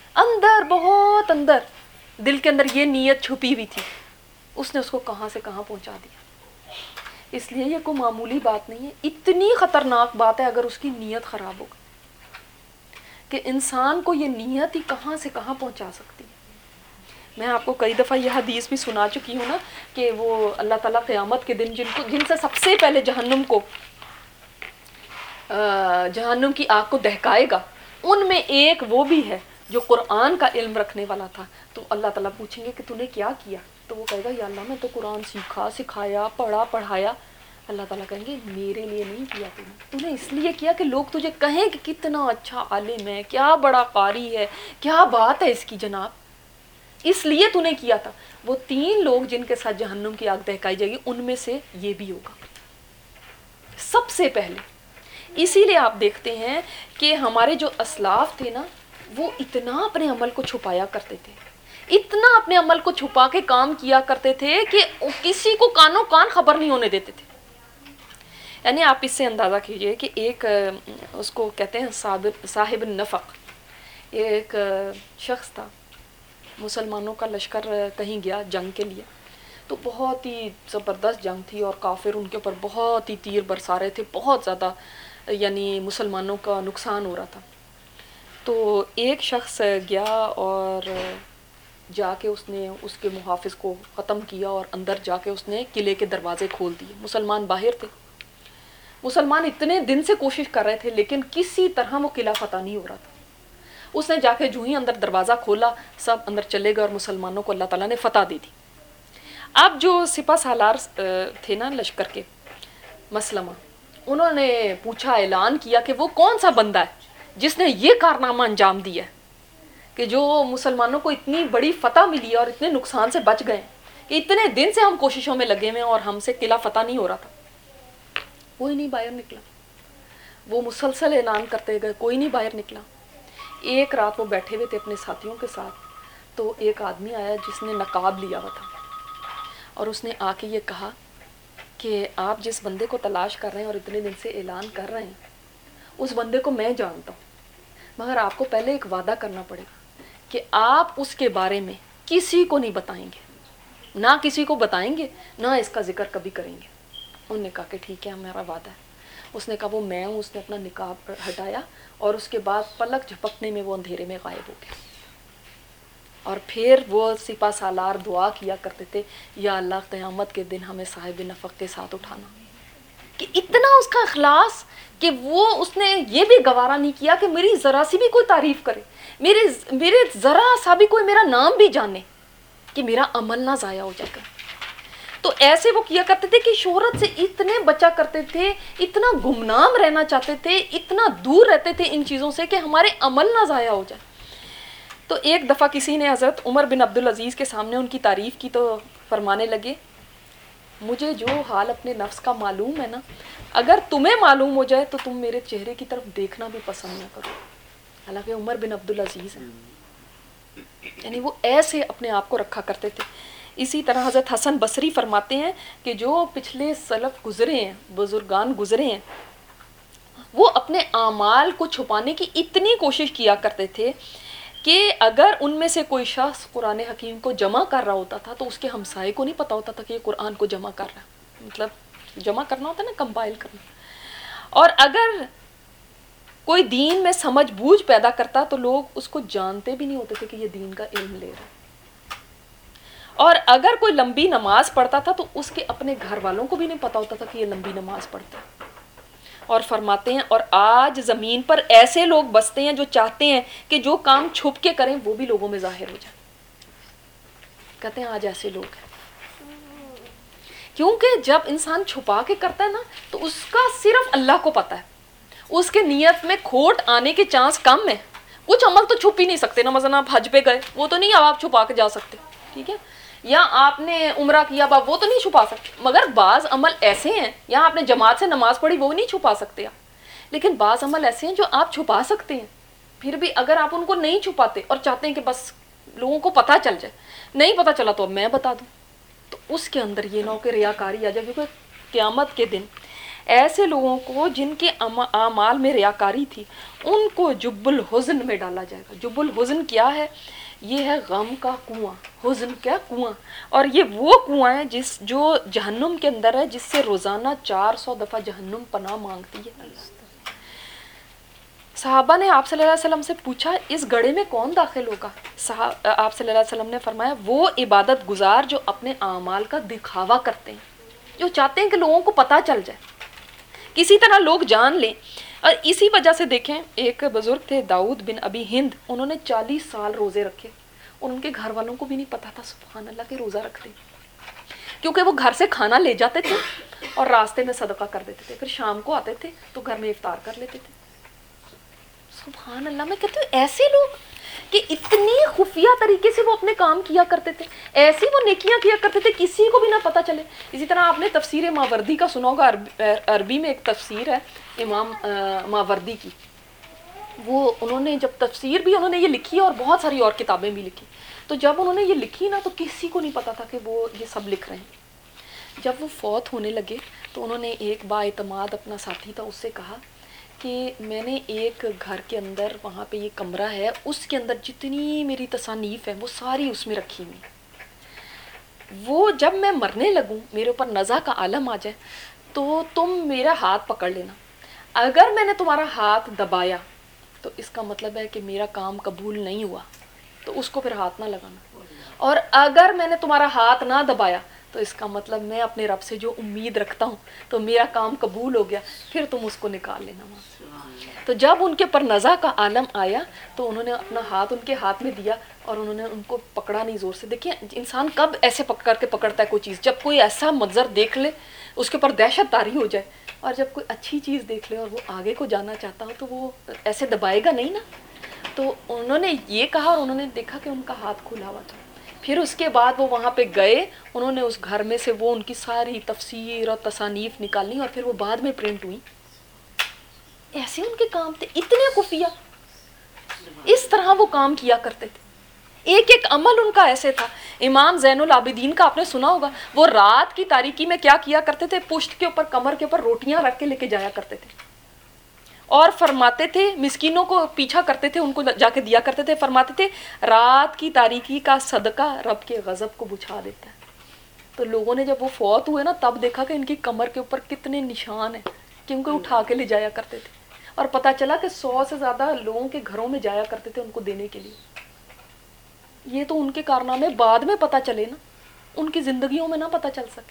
Speaker 1: بہت اندر دل کے اندر یہ نیت چھپی ہوئی تھی، اس نے اس کو کہاں سے کہاں پہنچا دیا. اس لیے یہ کوئی معمولی بات نہیں ہے، اتنی خطرناک بات ہے اگر اس کی نیت خراب ہو کہ انسان کو یہ نیت ہی کہاں سے کہاں پہنچا سکتی ہے. میں آپ کو کئی دفعہ یہ حدیث بھی سنا چکی ہوں نا کہ وہ اللہ تعالیٰ قیامت کے دن جن سے سب سے پہلے جہنم کی آگ کو دہکائے گا، ان میں ایک وہ بھی ہے جو قرآن کا علم رکھنے والا تھا. تو اللہ تعالیٰ پوچھیں گے کہ تو نے کیا کیا؟ تو وہ کہے گا یا اللہ میں تو قرآن سیکھا، سکھایا، پڑھایا. اللہ تعالیٰ کہیں گے میرے لیے نہیں کیا تو نے اس لیے کیا کہ لوگ تجھے کہیں کہ کتنا اچھا عالم ہے، کیا بڑا قاری ہے، کیا بات ہے اس کی جناب، اس لیے تو نے کیا تھا. وہ 3 لوگ جن کے ساتھ جہنم کی آگ دہکائی جائے گی ان میں سے یہ بھی ہوگا سب سے پہلے. اسی لیے آپ دیکھتے ہیں کہ ہمارے جو اسلاف تھے نا وہ اتنا اپنے عمل کو چھپایا کرتے تھے، اتنا اپنے عمل کو چھپا کے کام کیا کرتے تھے کہ کسی کو کانوں کان خبر نہیں ہونے دیتے تھے. یعنی آپ اس سے اندازہ کیجئے کہ ایک اس کو کہتے ہیں صاحب النفق، ایک شخص تھا، مسلمانوں کا لشکر کہیں گیا جنگ کے لیے، تو بہت ہی زبردست جنگ تھی اور کافر ان کے اوپر بہت ہی تیر برسا رہے تھے، بہت زیادہ یعنی مسلمانوں کا نقصان ہو رہا تھا. تو ایک شخص گیا اور جا کے اس نے اس کے محافظ کو ختم کیا اور اندر جا کے اس نے قلعے کے دروازے کھول دیے. مسلمان باہر تھے. مسلمان اتنے دن سے کوشش کر رہے تھے لیکن کسی طرح وہ قلعہ فتح نہیں ہو رہا تھا. اس نے جا کے جو ہی اندر دروازہ کھولا سب اندر چلے گئے اور مسلمانوں کو اللہ تعالیٰ نے فتح دی تھی. اب جو سپہ سالار تھے نا لشکر کے مسلمہ، انہوں نے پوچھا، اعلان کیا کہ وہ کون سا بندہ ہے جس نے یہ کارنامہ انجام دیا ہے کہ جو مسلمانوں کو اتنی بڑی فتح ملی ہے اور اتنے نقصان سے بچ گئے کہ اتنے دن سے ہم کوششوں میں لگے ہوئے اور ہم سے قلعہ فتح نہیں ہو رہا تھا. کوئی نہیں باہر نکلا. وہ مسلسل اعلان کرتے گئے، کوئی نہیں باہر نکلا. ایک رات وہ بیٹھے ہوئے تھے اپنے ساتھیوں کے ساتھ، تو ایک آدمی آیا جس نے نقاب لیا ہوا تھا اور اس نے آ کے یہ کہا کہ آپ جس بندے کو تلاش کر رہے ہیں اور اتنے دن سے اعلان کر رہے ہیں اس بندے کو میں جانتا ہوں، مگر آپ کو پہلے ایک وعدہ کرنا پڑے گا کہ آپ اس کے بارے میں کسی کو نہیں بتائیں گے، نہ کسی کو بتائیں گے نہ اس کا ذکر کبھی کریں گے. انہوں نے کہا کہ ٹھیک ہے ہمارا وعدہ ہے. اس نے کہا وہ میں ہوں. اس نے اپنا نقاب ہٹایا اور اس کے بعد پلک جھپکنے میں وہ اندھیرے میں غائب ہو گیا. اور پھر وہ سپہ سالار دعا کیا کرتے تھے، یا اللہ قیامت کے دن ہمیں صاحب نفق کے ساتھ اٹھانا. کہ اتنا اس کا اخلاص کہ وہ اس نے یہ بھی گوارا نہیں کیا کہ میری ذرا سی بھی کوئی تعریف کرے، میرے ذرا سا بھی کوئی میرا نام بھی جانے، کہ میرا عمل نہ ضائع ہو جائے گا. تو ایسے وہ کیا کرتے تھے کہ شہرت سے اتنے بچا کرتے تھے، اتنا گمنام رہنا چاہتے تھے، اتنا دور رہتے تھے ان چیزوں سے کہ ہمارے عمل نہ ضائع ہو جائے. تو ایک دفعہ کسی نے حضرت عمر بن عبدالعزیز کے سامنے ان کی تعریف کی تو فرمانے لگے، مجھے جو حال اپنے نفس کا معلوم ہے نا، اگر تمہیں معلوم ہو جائے تو تم میرے چہرے کی طرف دیکھنا بھی پسند نہ کرو. حالانکہ عمر بن عبدالعزیز ہیں، یعنی وہ ایسے اپنے آپ کو رکھا کرتے تھے. اسی طرح حضرت حسن بصری فرماتے ہیں کہ جو پچھلے سلف گزرے ہیں، بزرگان گزرے ہیں، وہ اپنے اعمال کو چھپانے کی اتنی کوشش کیا کرتے تھے کہ اگر ان میں سے کوئی شخص قرآن حکیم کو جمع کر رہا ہوتا تھا تو اس کے ہمسائے کو نہیں پتا ہوتا تھا کہ یہ قرآن کو جمع کر رہا ہے. مطلب جمع کرنا ہوتا ہے نا، کمپائل کرنا. اور اگر کوئی دین میں سمجھ بوجھ پیدا کرتا تو لوگ اس کو جانتے بھی نہیں ہوتے تھے کہ یہ دین کا علم لے رہا ہے. اور اگر کوئی لمبی نماز پڑھتا تھا تو اس کے اپنے گھر والوں کو بھی نہیں پتا ہوتا تھا کہ یہ لمبی نماز پڑھتا ہے. اور فرماتے ہیں اور آج زمین پر ایسے لوگ بستے ہیں جو چاہتے ہیں کہ جو کام چھپ کے کریں وہ بھی لوگوں میں ظاہر ہو جائے. کہتے ہیں آج ایسے لوگ ہیں، کیونکہ جب انسان چھپا کے کرتا ہے نا تو اس کا صرف اللہ کو پتا ہے، اس کے نیت میں کھوٹ آنے کے چانس کم ہے. کچھ عمل تو چھپ ہی نہیں سکتے نا، مثلا آپ حج پہ گئے وہ تو نہیں آپ چھپا کے جا سکتے، ٹھیک ہے، یا آپ نے عمرہ کیا وہ تو نہیں چھپا سکتے. مگر بعض عمل ایسے ہیں، یا آپ نے جماعت سے نماز پڑھی وہ نہیں چھپا سکتے آپ. لیکن بعض عمل ایسے ہیں جو آپ چھپا سکتے ہیں. پھر بھی اگر آپ ان کو نہیں چھپاتے اور چاہتے ہیں کہ بس لوگوں کو پتہ چل جائے، نہیں پتہ چلا تو اب میں بتا دوں، تو اس کے اندر یہ نہ ہو کہ ریاکاری آ جائے. کیونکہ قیامت کے دن ایسے لوگوں کو جن کے اعمال میں ریاکاری تھی ان کو جب الحزن میں ڈالا جائے گا. جب الحزن کیا ہے؟ یہ ہے غم کا کنواں. حزن کیا؟ کنواں. اور یہ وہ کنواں ہے جو جہنم کے اندر ہے، جس سے روزانہ 400 دفعہ جہنم پناہ مانگتی ہے. صحابہ نے آپ صلی اللہ علیہ وسلم سے پوچھا اس گڑھے میں کون داخل ہوگا؟ آپ صلی اللہ علیہ وسلم نے فرمایا وہ عبادت گزار جو اپنے اعمال کا دکھاوا کرتے ہیں، جو چاہتے ہیں کہ لوگوں کو پتہ چل جائے، کسی طرح لوگ جان لیں. اور اسی وجہ سے دیکھیں ایک بزرگ تھے داؤد بن ابی ہند، انہوں نے 40 سال روزے رکھے اور ان کے گھر والوں کو بھی نہیں پتا تھا سبحان اللہ کہ روزہ رکھتے، کیونکہ وہ گھر سے کھانا لے جاتے تھے اور راستے میں صدقہ کر دیتے تھے، پھر شام کو آتے تھے تو گھر میں افطار کر لیتے تھے. سبحان اللہ. میں کہتی ہوں ایسے لوگ کہ اتنی خفیہ طریقے سے وہ اپنے کام کیا کرتے تھے، ایسی وہ نیکیاں کیا کرتے تھے کسی کو بھی نہ پتہ چلے. اسی طرح آپ نے تفسیر ماوردی کا سنا ہوگا، عربی میں ایک تفسیر ہے امام ماوردی کی. وہ انہوں نے جب تفسیر بھی انہوں نے یہ لکھی اور بہت ساری اور کتابیں بھی لکھی، تو جب انہوں نے یہ لکھی نا تو کسی کو نہیں پتا تھا کہ وہ یہ سب لکھ رہے ہیں. جب وہ فوت ہونے لگے تو انہوں نے ایک با اعتماد اپنا ساتھی تھا اس سے کہا کہ میں نے ایک گھر کے اندر وہاں پہ یہ کمرہ ہے، اس کے اندر جتنی میری تصانیف ہیں وہ ساری اس میں رکھی ہوئی. وہ جب میں مرنے لگوں میرے اوپر نزع کا عالم آ جائے تو تم میرا ہاتھ پکڑ لینا. اگر میں نے تمہارا ہاتھ دبایا تو اس کا مطلب ہے کہ میرا کام قبول نہیں ہوا، تو اس کو پھر ہاتھ نہ لگانا. اور اگر میں نے تمہارا ہاتھ نہ دبایا تو اس کا مطلب میں اپنے رب سے جو امید رکھتا ہوں تو میرا کام قبول ہو گیا، پھر تم اس کو نکال لینا وہاں سے۔ تو جب ان کے پر نزع کا عالم آیا تو انہوں نے اپنا ہاتھ ان کے ہاتھ میں دیا اور انہوں نے ان کو پکڑا نہیں زور سے۔ دیکھیں انسان کب ایسے پکڑ کے پکڑتا ہے کوئی چیز، جب کوئی ایسا منظر دیکھ لے اس کے اوپر دہشت طاری ہو جائے، اور جب کوئی اچھی چیز دیکھ لے اور وہ آگے کو جانا چاہتا ہو تو وہ ایسے دبائے گا نہیں نا۔ تو انہوں نے یہ کہا اور انہوں نے دیکھا کہ ان کا ہاتھ کھلا ہوا تھا۔ پھر اس کے بعد وہ وہاں پہ گئے، انہوں نے اس گھر میں سے وہ ان کی ساری تفسیر اور تصانیف نکالنی اور پھر وہ بعد میں پرنٹ ہوئی۔ ایسے ان کے کام تھے، اتنے خفیہ، اس طرح وہ کام کیا کرتے تھے۔ ایک ایک عمل ان کا ایسے تھا۔ امام زین العابدین کا آپ نے سنا ہوگا، وہ رات کی تاریکی میں کیا کیا کرتے تھے، پشت کے اوپر کمر کے اوپر روٹیاں رکھ کے لے کے جایا کرتے تھے، اور فرماتے تھے مسکینوں کو پیچھا کرتے تھے، ان کو جا کے دیا کرتے تھے، فرماتے تھے رات کی تاریکی کا صدقہ رب کے غضب کو بجھا دیتا ہے۔ تو لوگوں نے جب وہ فوت ہوئے نا تب دیکھا کہ ان کی کمر کے اوپر کتنے نشان ہیں، کیونکہ اٹھا کے لے جایا کرتے تھے، اور پتہ چلا کہ 100 سے زیادہ لوگوں کے گھروں میں جایا کرتے تھے ان کو دینے کے لیے۔ یہ تو ان کے کارنامے بعد میں پتہ چلے نا، ان کی زندگیوں میں نہ پتہ چل سکے۔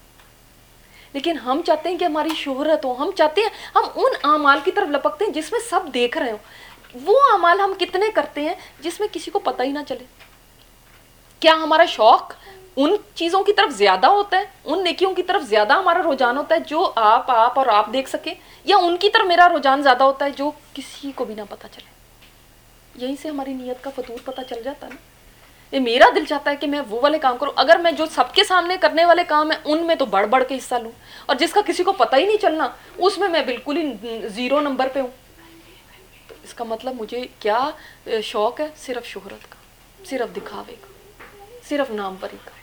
Speaker 1: لیکن ہم چاہتے ہیں کہ ہماری شہرت ہو، ہم چاہتے ہیں ہم ان اعمال کی طرف لپکتے ہیں جس میں سب دیکھ رہے ہوں۔ وہ اعمال ہم کتنے کرتے ہیں جس میں کسی کو پتہ ہی نہ چلے؟ کیا ہمارا شوق ان چیزوں کی طرف زیادہ ہوتا ہے، ان نیکیوں کی طرف زیادہ ہمارا رجحان ہوتا ہے جو آپ اور آپ دیکھ سکیں، یا ان کی طرف میرا رجحان زیادہ ہوتا ہے جو کسی کو بھی نہ پتہ چلے؟ یہیں سے ہماری نیت کا فطور پتہ چل جاتا ہے نا۔ یہ میرا دل چاہتا ہے کہ میں وہ والے کام کروں، اگر میں جو سب کے سامنے کرنے والے کام ہیں ان میں تو بڑھ بڑھ کے حصہ لوں، اور جس کا کسی کو پتہ ہی نہیں چلنا اس میں بالکل ہی 0 نمبر پہ ہوں، تو اس کا مطلب مجھے کیا شوق ہے؟ صرف شہرت کا، صرف دکھاوے کا، صرف نام پری کا۔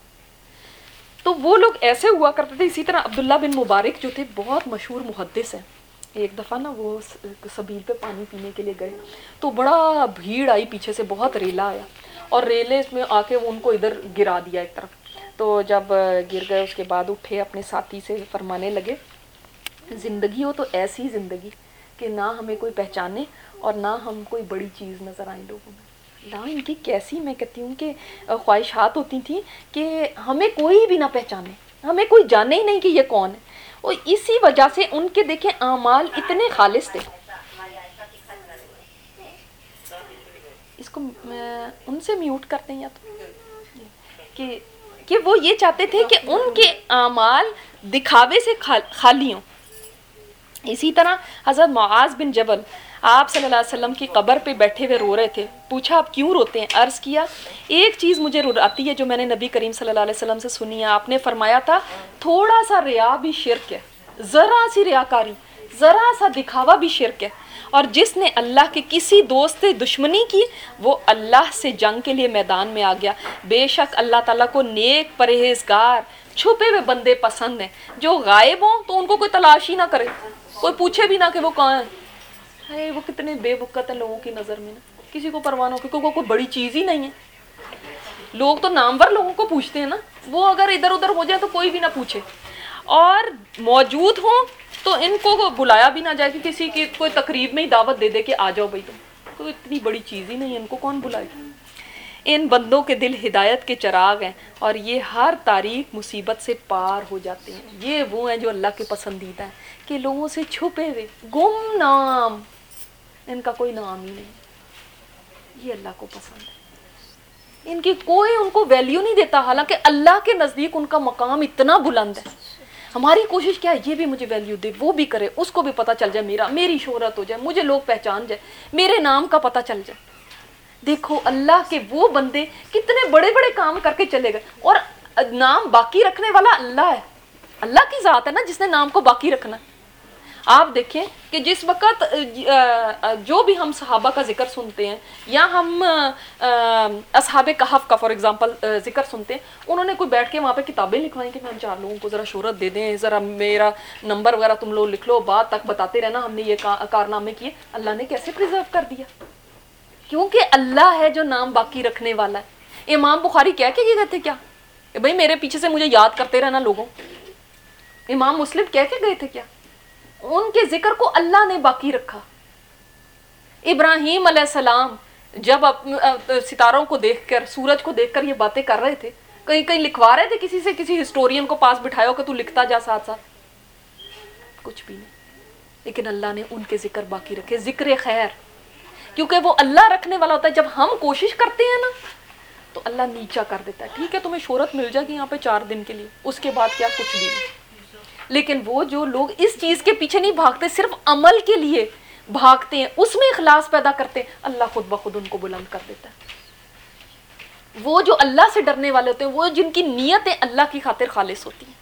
Speaker 1: تو وہ لوگ ایسے ہوا کرتے تھے۔ اسی طرح عبداللہ بن مبارک جو تھے بہت مشہور محدث ہیں، ایک دفعہ نا وہ سبیل پہ پانی پینے کے لیے گئے تو بڑا بھیڑ آئی پیچھے سے، بہت ریلا آیا، اور ریلے میں آ کے وہ ان کو ادھر گرا دیا ایک طرف۔ تو جب گر گئے اس کے بعد اٹھے، اپنے ساتھی سے فرمانے لگے زندگی ہو تو ایسی زندگی کہ نہ ہمیں کوئی پہچانے اور نہ ہم کوئی بڑی چیز نظر آئیں لوگوں میں۔ لا ان کی کیسی، میں کہتی ہوں کہ خواہشات ہوتی تھیں کہ ہمیں کوئی بھی نہ پہچانے، ہمیں کوئی جانے ہی نہیں کہ یہ کون ہے۔ اور اسی وجہ سے ان کے دیکھیں اعمال اتنے خالص تھے۔ اس کو ان سے میوٹ کرتے ہیں یا تو کہ وہ یہ چاہتے تھے کہ ان کے اعمال دکھاوے سے خالی ہوں۔ اسی طرح حضرت معاذ بن جبل آپ صلی اللہ علیہ وسلم کی قبر پہ بیٹھے ہوئے رو رہے تھے، پوچھا آپ کیوں روتے ہیں؟ عرض کیا ایک چیز مجھے رلاتی ہے جو میں نے نبی کریم صلی اللہ علیہ وسلم سے سنی ہے، آپ نے فرمایا تھا تھوڑا سا ریا بھی شرک ہے، ذرا سی ریاکاری، ذرا سا دکھاوا بھی شرک ہے، اور جس نے اللہ کے کسی دوست سے دشمنی کی وہ اللہ سے جنگ کے لیے میدان میں آ گیا۔ بے شک اللہ تعالیٰ کو نیک پرہیزگار چھپے ہوئے بندے پسند ہیں، جو غائب ہوں تو ان کو کوئی تلاش ہی نہ کرے، کوئی پوچھے بھی نہ کہ وہ کہاں ہے۔ وہ کتنے بے بکت ہیں لوگوں کی نظر میں نا، کسی کو پرواہ نہ ہو کیونکہ وہ کوئی بڑی چیز ہی نہیں ہے۔ لوگ تو نامور لوگوں کو پوچھتے ہیں نا، وہ اگر ادھر ادھر ہو جائے تو کوئی بھی نہ پوچھے، اور موجود ہوں تو ان کو بلایا بھی نہ جائے کہ کسی کی کوئی تقریب میں ہی دعوت دے دے کہ آ جاؤ بھائی، تم کوئی اتنی بڑی چیز ہی نہیں ہے، ان کو کون بلائے۔ ان بندوں کے دل ہدایت کے چراغ ہیں اور یہ ہر تاریک مصیبت سے پار ہو جاتے ہیں۔ یہ وہ ہیں جو اللہ کے پسندیدہ ہیں کہ لوگوں سے چھپے ہوئے گم نام، ان کا کوئی نام ہی نہیں، یہ اللہ کو پسند ہے، ان کی کوئی ان کو ویلیو نہیں دیتا، حالانکہ اللہ کے نزدیک ان کا مقام اتنا بلند ہے۔ ہماری کوشش کیا ہے؟ یہ بھی مجھے ویلیو دے، وہ بھی کرے، اس کو بھی پتہ چل جائے، میری شہرت ہو جائے، مجھے لوگ پہچان جائے، میرے نام کا پتہ چل جائے۔ دیکھو اللہ کے وہ بندے کتنے بڑے بڑے کام کر کے چلے گئے، اور نام باقی رکھنے والا اللہ ہے، اللہ کی ذات ہے نا جس نے نام کو باقی رکھنا ہے۔ آپ دیکھیں کہ جس وقت جو بھی ہم صحابہ کا ذکر سنتے ہیں یا ہم اصحاب کہف کا فار ایگزامپل ذکر سنتے ہیں، انہوں نے کوئی بیٹھ کے وہاں پہ کتابیں لکھوائیں کہ ہم 4 لوگوں کو ذرا شہرت دے دیں، ذرا میرا نمبر وغیرہ تم لوگ لکھ لو، بعد تک بتاتے رہنا ہم نے یہ کارنامے کیے۔ اللہ نے کیسے پریزرو کر دیا؟ کیونکہ اللہ ہے جو نام باقی رکھنے والا ہے۔ امام بخاری کہہ کے گئے تھے کیا کہ بھائی میرے پیچھے سے مجھے یاد کرتے رہنا لوگوں؟ امام مسلم کہہ کے گئے تھے کیا؟ ان کے ذکر کو اللہ نے باقی رکھا۔ ابراہیم علیہ السلام جب ستاروں کو دیکھ کر، سورج کو دیکھ کر یہ باتیں کر رہے تھے، کہیں لکھوا رہے تھے کسی سے، کسی ہسٹورین کو پاس بٹھایا ہو کہ تو لکھتا جا ساتھ ساتھ؟ کچھ بھی نہیں. لیکن اللہ نے ان کے ذکر باقی رکھے، ذکر خیر، کیونکہ وہ اللہ رکھنے والا ہوتا ہے. جب ہم کوشش کرتے ہیں نا تو اللہ نیچا کر دیتا ہے. ٹھیک ہے تمہیں شہرت مل جائے گی یہاں پہ 4 دن کے لیے، اس کے بعد کیا؟ کچھ بھی نہیں. لیکن وہ جو لوگ اس چیز کے پیچھے نہیں بھاگتے، صرف عمل کے لیے بھاگتے ہیں، اس میں اخلاص پیدا کرتے ہیں، اللہ خود بخود ان کو بلند کر دیتا ہے. وہ جو اللہ سے ڈرنے والے ہوتے ہیں، وہ جن کی نیتیں اللہ کی خاطر خالص ہوتی ہیں.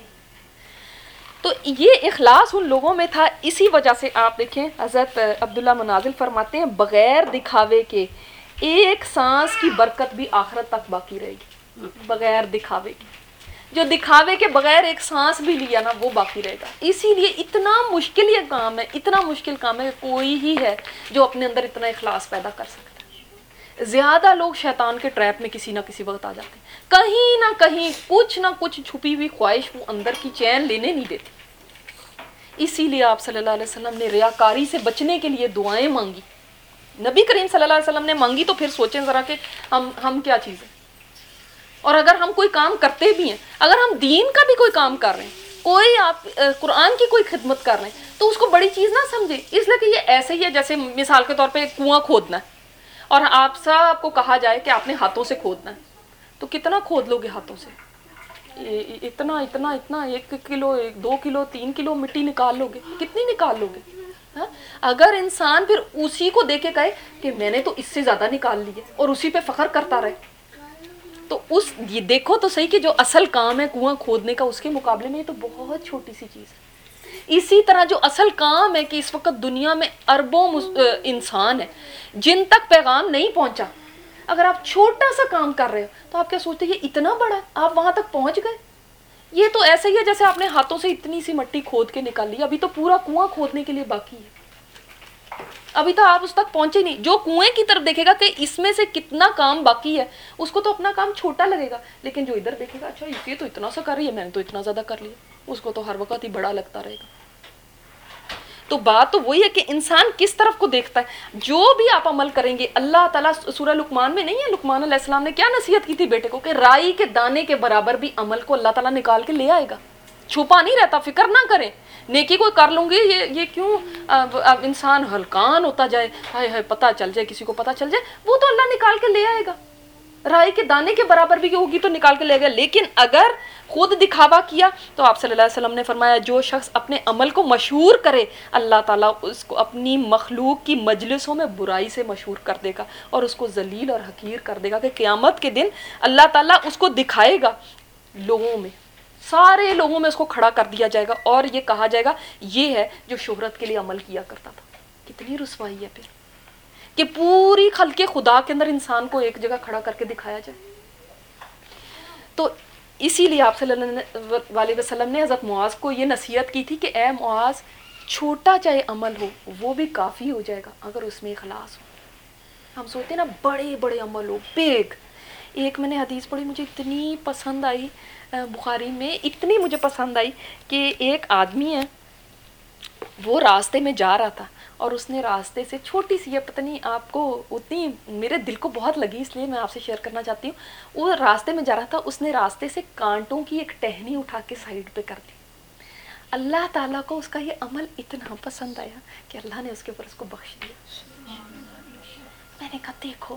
Speaker 1: تو یہ اخلاص ان لوگوں میں تھا. اسی وجہ سے آپ دیکھیں حضرت عبداللہ منازل فرماتے ہیں بغیر دکھاوے کے ایک سانس کی برکت بھی آخرت تک باقی رہے گی. بغیر دکھاوے کی، جو دکھاوے کے بغیر ایک سانس بھی لیا نا وہ باقی رہے گا. اسی لیے اتنا مشکل یہ کام ہے، اتنا مشکل کام ہے کہ کوئی ہی ہے جو اپنے اندر اتنا اخلاص پیدا کر سکتا ہے. زیادہ لوگ شیطان کے ٹریپ میں کسی نہ کسی وقت آ جاتے ہیں، کہیں نہ کہیں کچھ نہ کچھ چھپی ہوئی خواہش وہ اندر کی چین لینے نہیں دیتی. اسی لیے آپ صلی اللہ علیہ وسلم نے ریاکاری سے بچنے کے لیے دعائیں مانگی. نبی کریم صلی اللہ علیہ وسلم نے مانگی تو پھر سوچیں ذرا کہ ہم کیا چیز ہیں. اور اگر ہم کوئی کام کرتے بھی ہیں، اگر ہم دین کا بھی کوئی کام کر رہے ہیں، کوئی آپ قرآن کی کوئی خدمت کر رہے ہیں، تو اس کو بڑی چیز نہ سمجھے. اس لیے کہ یہ ایسے ہی ہے جیسے مثال کے طور پہ ایک کنواں کھودنا ہے اور آپ سب کو کہا جائے کہ آپ نے ہاتھوں سے کھودنا ہے، تو کتنا کھود لو گے ہاتھوں سے؟ اتنا 1 کلو 2 کلو 3 کلو مٹی نکال لو گے؟ کتنی نکال لو گے؟ اگر انسان پھر اسی کو دیکھ کے کہے کہ میں نے تو اس سے زیادہ نکال لی ہے اور اسی پہ فخر کرتا رہے، تو یہ دیکھو تو صحیح کہ جو اصل کام ہے کنواں کھودنے کا، اس کے مقابلے میں یہ تو بہت چھوٹی سی چیز ہے. اسی طرح جو اصل کام ہے کہ اس وقت دنیا میں اربوں انسان ہیں جن تک پیغام نہیں پہنچا، اگر آپ چھوٹا سا کام کر رہے ہو تو آپ کیا سوچتے ہیں یہ اتنا بڑا، آپ وہاں تک پہنچ گئے. یہ تو ایسا ہی ہے جیسے آپ نے ہاتھوں سے اتنی سی مٹی کھود کے نکال لی، ابھی تو پورا کنواں کھودنے کے لیے باقی ہے، ابھی تو آپ اس تک پہنچے نہیں. جو کنویں کی طرف دیکھے گا کہ اس میں سے کتنا کام باقی ہے، اس کو تو اپنا کام چھوٹا لگے گا. لیکن جو ادھر دیکھے گا اچھا یہ تو اتنا سا کر رہی ہے، میں نے تو اتنا زیادہ کر لیا، اس کو تو ہر وقت ہی بڑا لگتا رہے گا. تو بات تو وہی ہے کہ انسان کس طرف کو دیکھتا ہے. جو بھی آپ عمل کریں گے، اللہ تعالیٰ سورہ لقمان میں نہیں ہے، لقمان علیہ السلام نے کیا نصیحت کی تھی بیٹے کو کہ رائی کے دانے کے برابر بھی عمل کو اللہ تعالیٰ نکال کے لے آئے گا. چھپا نہیں رہتا، فکر نہ کریں. نیکی کوئی کر لوں گی، یہ کیوں اب انسان ہلکان ہوتا جائے، ہائے ہائے پتہ چل جائے، کسی کو پتہ چل جائے، وہ تو اللہ نکال کے لے آئے گا. رائی کے دانے کے برابر بھی ہوگی تو نکال کے لے گا. لیکن اگر خود دکھاوا کیا تو آپ صلی اللہ علیہ وسلم نے فرمایا جو شخص اپنے عمل کو مشہور کرے، اللہ تعالیٰ اس کو اپنی مخلوق کی مجلسوں میں برائی سے مشہور کر دے گا اور اس کو ذلیل اور حقیر کر دے گا کہ قیامت کے دن اللہ تعالیٰ اس کو دکھائے گا، لوگوں میں، سارے لوگوں میں اس کو کھڑا کر دیا جائے گا اور یہ کہا جائے گا یہ ہے جو شہرت کے لیے عمل کیا کرتا تھا. کتنی رسوائی ہے پھر کہ پوری خلق خدا کے اندر انسان کو ایک جگہ کھڑا کر کے دکھایا جائے. تو اسی لیے آپ صلی اللہ علیہ وسلم نے حضرت معاذ کو یہ نصیحت کی تھی کہ اے معاذ، چھوٹا چاہے عمل ہو وہ بھی کافی ہو جائے گا اگر اس میں اخلاص ہو. ہم سوچتے ہیں نا بڑے بڑے عمل ہو، بیگ. ایک میں نے حدیث پڑھی، مجھے اتنی پسند آئی، بخاری میں اتنی مجھے پسند آئی کہ ایک آدمی ہے، وہ راستے میں جا رہا تھا اور اس نے راستے سے چھوٹی سی، پتہ نہیں آپ کو اتنی میرے دل کو بہت لگی اس لیے میں آپ سے شیئر کرنا چاہتی ہوں. وہ راستے میں جا رہا تھا، اس نے راستے سے کانٹوں کی ایک ٹہنی اٹھا کے سائڈ پہ کر دی. اللہ تعالیٰ کو اس کا یہ عمل اتنا پسند آیا کہ اللہ نے اس کے اوپر اس کو بخش دیا. میں نے کہا دیکھو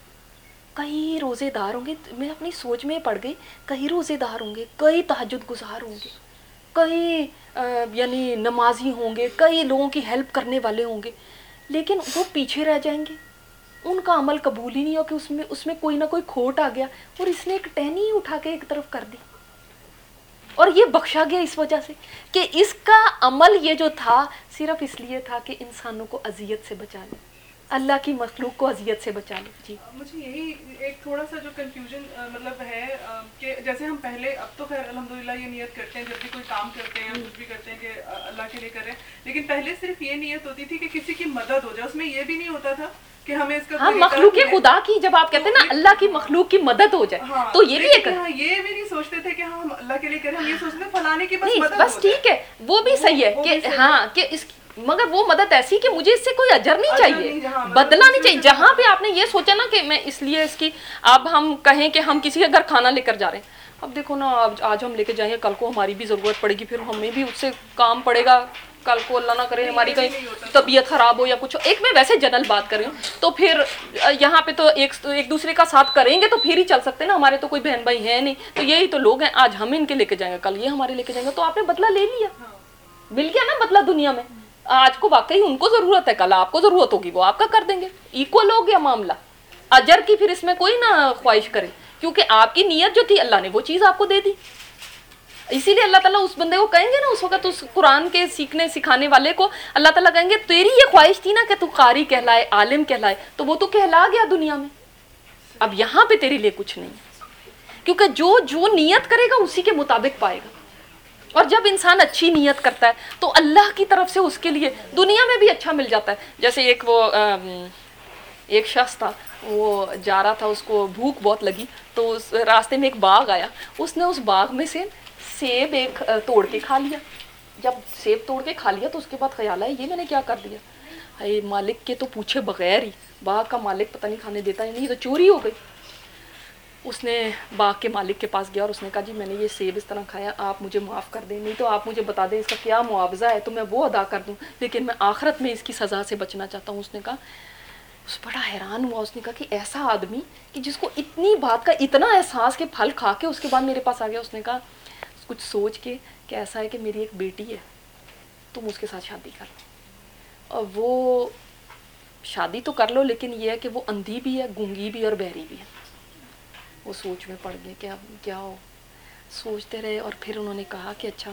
Speaker 1: کئی روزے دار ہوں گے، میں اپنی سوچ میں پڑ گئی، کئی روزے دار ہوں گے، کئی تہجد گزار ہوں گے، کئی یعنی نمازی ہوں گے، کئی لوگوں کی ہیلپ کرنے والے ہوں گے، لیکن وہ پیچھے رہ جائیں گے. ان کا عمل قبول ہی نہیں ہو کہ اس میں کوئی نہ کوئی کھوٹ آ گیا اور اس نے ایک ٹہنی اٹھا کے ایک طرف کر دی اور یہ بخشا گیا اس وجہ سے کہ اس کا عمل یہ جو تھا صرف اس لیے تھا کہ انسانوں کو اذیت سے بچا لے، اللہ کی مخلوق کو اذیت سے بچا لے. جی
Speaker 2: مجھے یہی ایک تھوڑا سا جو کنفیوژن مطلب ہے کہ جیسے ہم پہلے، اب تو خیر الحمدللہ یہ نیت کرتے ہیں جب بھی کوئی کام کرتے ہیں کچھ بھی کرتے ہیں کہ اللہ کے لیے کر رہے ہیں، لیکن پہلے صرف یہ نیت ہوتی تھی کہ کسی کی مدد ہو جائے. اس میں یہ بھی نہیں ہوتا تھا کہ ہمیں اس کا
Speaker 1: ہاں مخلوق خدا کی، جب آپ کہتے ہیں نا اللہ کی مخلوق کی مدد ہو جائے تو یہ بھی ایک،
Speaker 2: یہ بھی نہیں سوچتے تھے کہ ہم اللہ کے لیے کریں، ہم یہ سوچتے ہیں فلانے کی بس مدد.
Speaker 1: بس ٹھیک ہے، وہ بھی صحیح ہے کہ ہاں کہ اس مگر وہ مدد ایسی کہ مجھے اس سے کوئی اجر نہیں
Speaker 2: اجر
Speaker 1: چاہیے،
Speaker 2: نہیں، جہاں
Speaker 1: بدلہ نہیں چاہیے. جہاں پہ آپ نے یہ سوچا نا کہ میں اس لیے اس کی، اب ہم کہیں کہ ہم کسی کے گھر کھانا لے کر جا رہے ہیں، اب دیکھو نا آج ہم لے کے جائیں گے، کل کو ہماری بھی ضرورت پڑے گی، پھر ہمیں بھی اس سے کام پڑے گا، کل کو اللہ نہ کرے ہماری کہیں طبیعت خراب ہو یا کچھ ہو. ایک میں ویسے جنرل بات کر رہی ہوں. تو پھر یہاں پہ تو ایک دوسرے کا ساتھ کریں گے تو پھر ہی چل سکتے نا. ہمارے تو کوئی بہن بھائی ہیں نہیں، تو یہی تو لوگ ہیں، آج ہم ان کے لے کے جائیں گے، کل یہ ہمارے لے کے جائیں گے، تو آپ نے بدلہ لے لیا، مل گیا نا بدلہ دنیا میں. آج کو واقعی ان کو ضرورت ہے، کل آپ کو ضرورت ہوگی، وہ آپ کا کر دیں گے. ایکول ہو گیا معاملہ. اجر کی پھر اس میں کوئی نہ خواہش کرے، کیونکہ آپ کی نیت جو تھی اللہ نے وہ چیز آپ کو دے دی. اسی لیے اللہ تعالیٰ اس بندے کو کہیں گے نا اس وقت، اس قرآن کے سیکھنے سکھانے والے کو اللہ تعالیٰ کہیں گے تیری یہ خواہش تھی نا کہ تو قاری کہلائے، عالم کہلائے، تو وہ تو کہلا گیا دنیا میں، اب یہاں پہ تیرے لیے کچھ نہیں. کیونکہ جو نیت کرے گا اسی کے مطابق پائے گا. اور جب انسان اچھی نیت کرتا ہے تو اللہ کی طرف سے اس کے لیے دنیا میں بھی اچھا مل جاتا ہے. جیسے ایک شخص تھا، وہ جا رہا تھا، اس کو بھوک بہت لگی، تو اس راستے میں ایک باغ آیا، اس نے اس باغ میں سے سیب ایک توڑ کے کھا لیا. جب سیب توڑ کے کھا لیا تو اس کے بعد خیال آیا یہ میں نے کیا کر دیا، اے مالک کے تو پوچھے بغیر ہی، باغ کا مالک پتہ نہیں کھانے دیتا ہے نہیں، تو چوری ہو گئی. اس نے باغ کے مالک کے پاس گیا اور اس نے کہا جی میں نے یہ سیب اس طرح کھایا، آپ مجھے معاف کر دیں، نہیں تو آپ مجھے بتا دیں اس کا کیا معاوضہ ہے تو میں وہ ادا کر دوں، لیکن میں آخرت میں اس کی سزا سے بچنا چاہتا ہوں. اس نے کہا، اس بڑا حیران ہوا، اس نے کہا کہ ایسا آدمی کہ جس کو اتنی بات کا اتنا احساس کہ پھل کھا کے اس کے بعد میرے پاس آ گیا. اس نے کہا کچھ سوچ کے کہ ایسا ہے کہ میری ایک بیٹی ہے، تم اس کے ساتھ شادی کر لو، اور وہ شادی تو کر لو لیکن یہ ہے کہ وہ اندھی بھی ہے، گونگی بھی اور بہری بھی ہے. وہ سوچ میں پڑ گئے کہ اب کیا ہو، سوچتے رہے، اور پھر انہوں نے کہا کہ اچھا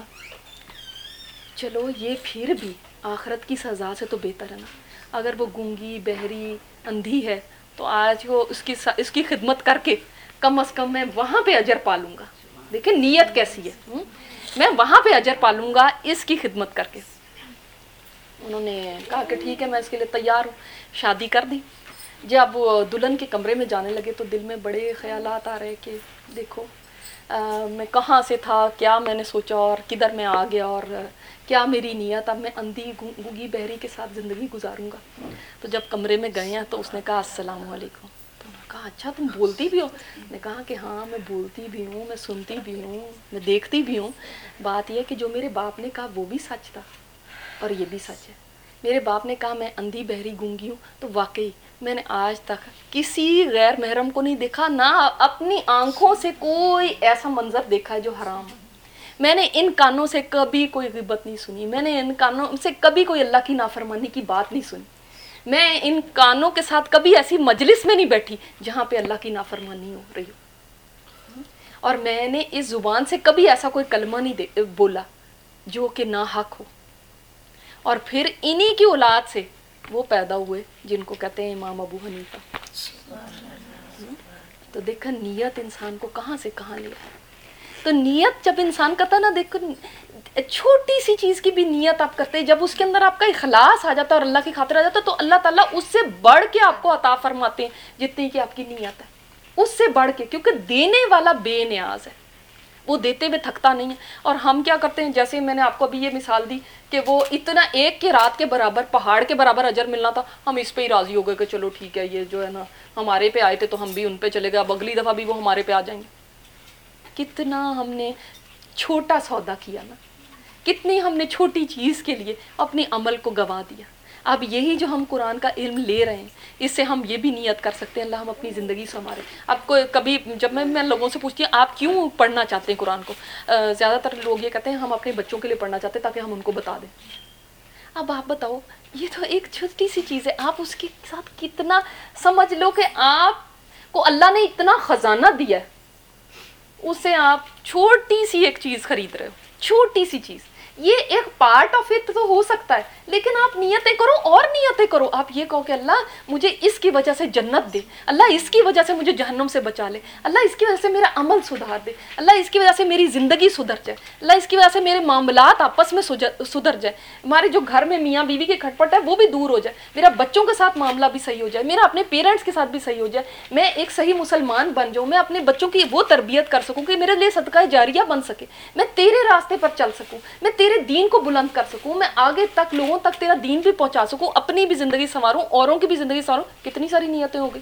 Speaker 1: چلو یہ پھر بھی آخرت کی سزا سے تو بہتر ہے نا، اگر وہ گونگی بہری اندھی ہے تو آج وہ اس کی خدمت کر کے کم از کم میں وہاں پہ اجر پالوں گا. دیکھیں نیت کیسی ہے، میں وہاں پہ اجر پالوں گا اس کی خدمت کر کے. انہوں نے کہا کہ ٹھیک ہے میں اس کے لیے تیار ہوں. شادی کر دی. جب وہ دلہن کے کمرے میں جانے لگے تو دل میں بڑے خیالات آ رہے کہ دیکھو میں کہاں سے تھا، کیا میں نے سوچا اور کدھر میں آ گیا، اور کیا میری نیت، اب میں اندھی گونگی بہری کے ساتھ زندگی گزاروں گا. تو جب کمرے میں گئے ہیں تو اس نے کہا السلام علیکم. تو انہوں نے کہا اچھا تم بولتی بھی ہو؟ نے کہا کہ ہاں میں بولتی بھی ہوں، میں سنتی بھی ہوں، میں دیکھتی بھی ہوں. بات یہ کہ جو میرے باپ نے کہا وہ بھی سچ تھا اور یہ بھی سچ ہے. میرے باپ نے کہا میں اندھی بہری گونگی ہوں، تو واقعی میں نے آج تک کسی غیر محرم کو نہیں دیکھا، نہ اپنی آنکھوں سے کوئی ایسا منظر دیکھا ہے جو حرام ہے. میں نے ان کانوں سے کبھی کوئی غیبت نہیں سنی، میں نے ان کانوں سے کبھی کوئی اللہ کی نافرمانی کی بات نہیں سنی، میں ان کانوں کے ساتھ کبھی ایسی مجلس میں نہیں بیٹھی جہاں پہ اللہ کی نافرمانی ہو رہی ہو، اور میں نے اس زبان سے کبھی ایسا کوئی کلمہ نہیں بولا جو کہ ناحق ہو. اور پھر انہی کی اولاد سے وہ پیدا ہوئے جن کو کہتے ہیں امام ابو حنیفہ. تو دیکھا نیت انسان کو کہاں سے کہاں لے آئے. تو نیت جب انسان کرتا نا، دیکھو چھوٹی سی چیز کی بھی نیت آپ کرتے، جب اس کے اندر آپ کا اخلاص آ جاتا ہے اور اللہ کی خاطر آ جاتا ہے تو اللہ تعالیٰ اس سے بڑھ کے آپ کو عطا فرماتے ہیں جتنی کہ آپ کی نیت ہے، اس سے بڑھ کے، کیونکہ دینے والا بے نیاز ہے، وہ دیتے ہوئے تھکتا نہیں ہے. اور ہم کیا کرتے ہیں، جیسے میں نے آپ کو ابھی یہ مثال دی کہ وہ اتنا ایک کی رات کے برابر، پہاڑ کے برابر اجر ملنا تھا، ہم اس پہ ہی راضی ہو گئے کہ چلو ٹھیک ہے، یہ جو ہے نا ہمارے پہ آئے تھے تو ہم بھی ان پہ چلے گئے، اب اگلی دفعہ بھی وہ ہمارے پہ آ جائیں گے. کتنا ہم نے چھوٹا سودا کیا نا، کتنی ہم نے چھوٹی چیز کے لیے اپنے عمل کو گوا دیا. اب یہی جو ہم قرآن کا علم لے رہے ہیں، اس سے ہم یہ بھی نیت کر سکتے ہیں اللہ ہم اپنی زندگی سنوارے. اب کوئی کبھی جب میں لوگوں سے پوچھتی ہوں آپ کیوں پڑھنا چاہتے ہیں قرآن کو، زیادہ تر لوگ یہ کہتے ہیں ہم اپنے بچوں کے لیے پڑھنا چاہتے ہیں تاکہ ہم ان کو بتا دیں. اب آپ بتاؤ، یہ تو ایک چھوٹی سی چیز ہے، آپ اس کے ساتھ کتنا سمجھ لو کہ آپ کو اللہ نے اتنا خزانہ دیا ہے، اس سے آپ چھوٹی سی ایک چیز خرید رہے ہو، چھوٹی سی چیز. یہ ایک پارٹ آف اٹ تو ہو سکتا ہے، لیکن آپ نیتیں کرو اور نیتیں کرو. آپ یہ کہو کہ اللہ مجھے اس کی وجہ سے جنت دے، اللہ اس کی وجہ سے مجھے جہنم سے بچا لے، اللہ اس کی وجہ سے میرا عمل سدھار دے، اللہ اس کی وجہ سے میری زندگی سدھر جائے، اللہ اس کی وجہ سے میرے معاملات آپس میں سدھر جائے، ہمارے جو گھر میں میاں بیوی کی کھٹپٹ ہے وہ بھی دور ہو جائے، میرا بچوں کے ساتھ معاملہ بھی صحیح ہو جائے، میرا اپنے پیرنٹس کے ساتھ بھی صحیح ہو جائے، میں ایک صحیح مسلمان بن جاؤں، میں اپنے بچوں کی وہ تربیت کر سکوں کہ میرے لیے صدقہ جاریہ بن سکے، میں تیرے راستے پر چل سکوں، میں تیرے دین کو بلند کر سکوں, میں آگے تک لوگوں تک تیرا دین بھی پہنچا سکوں, اپنی بھی زندگی سنواروں, اوروں کی بھی زندگی سنواروں. کتنی ساری نیتیں ہو گئی.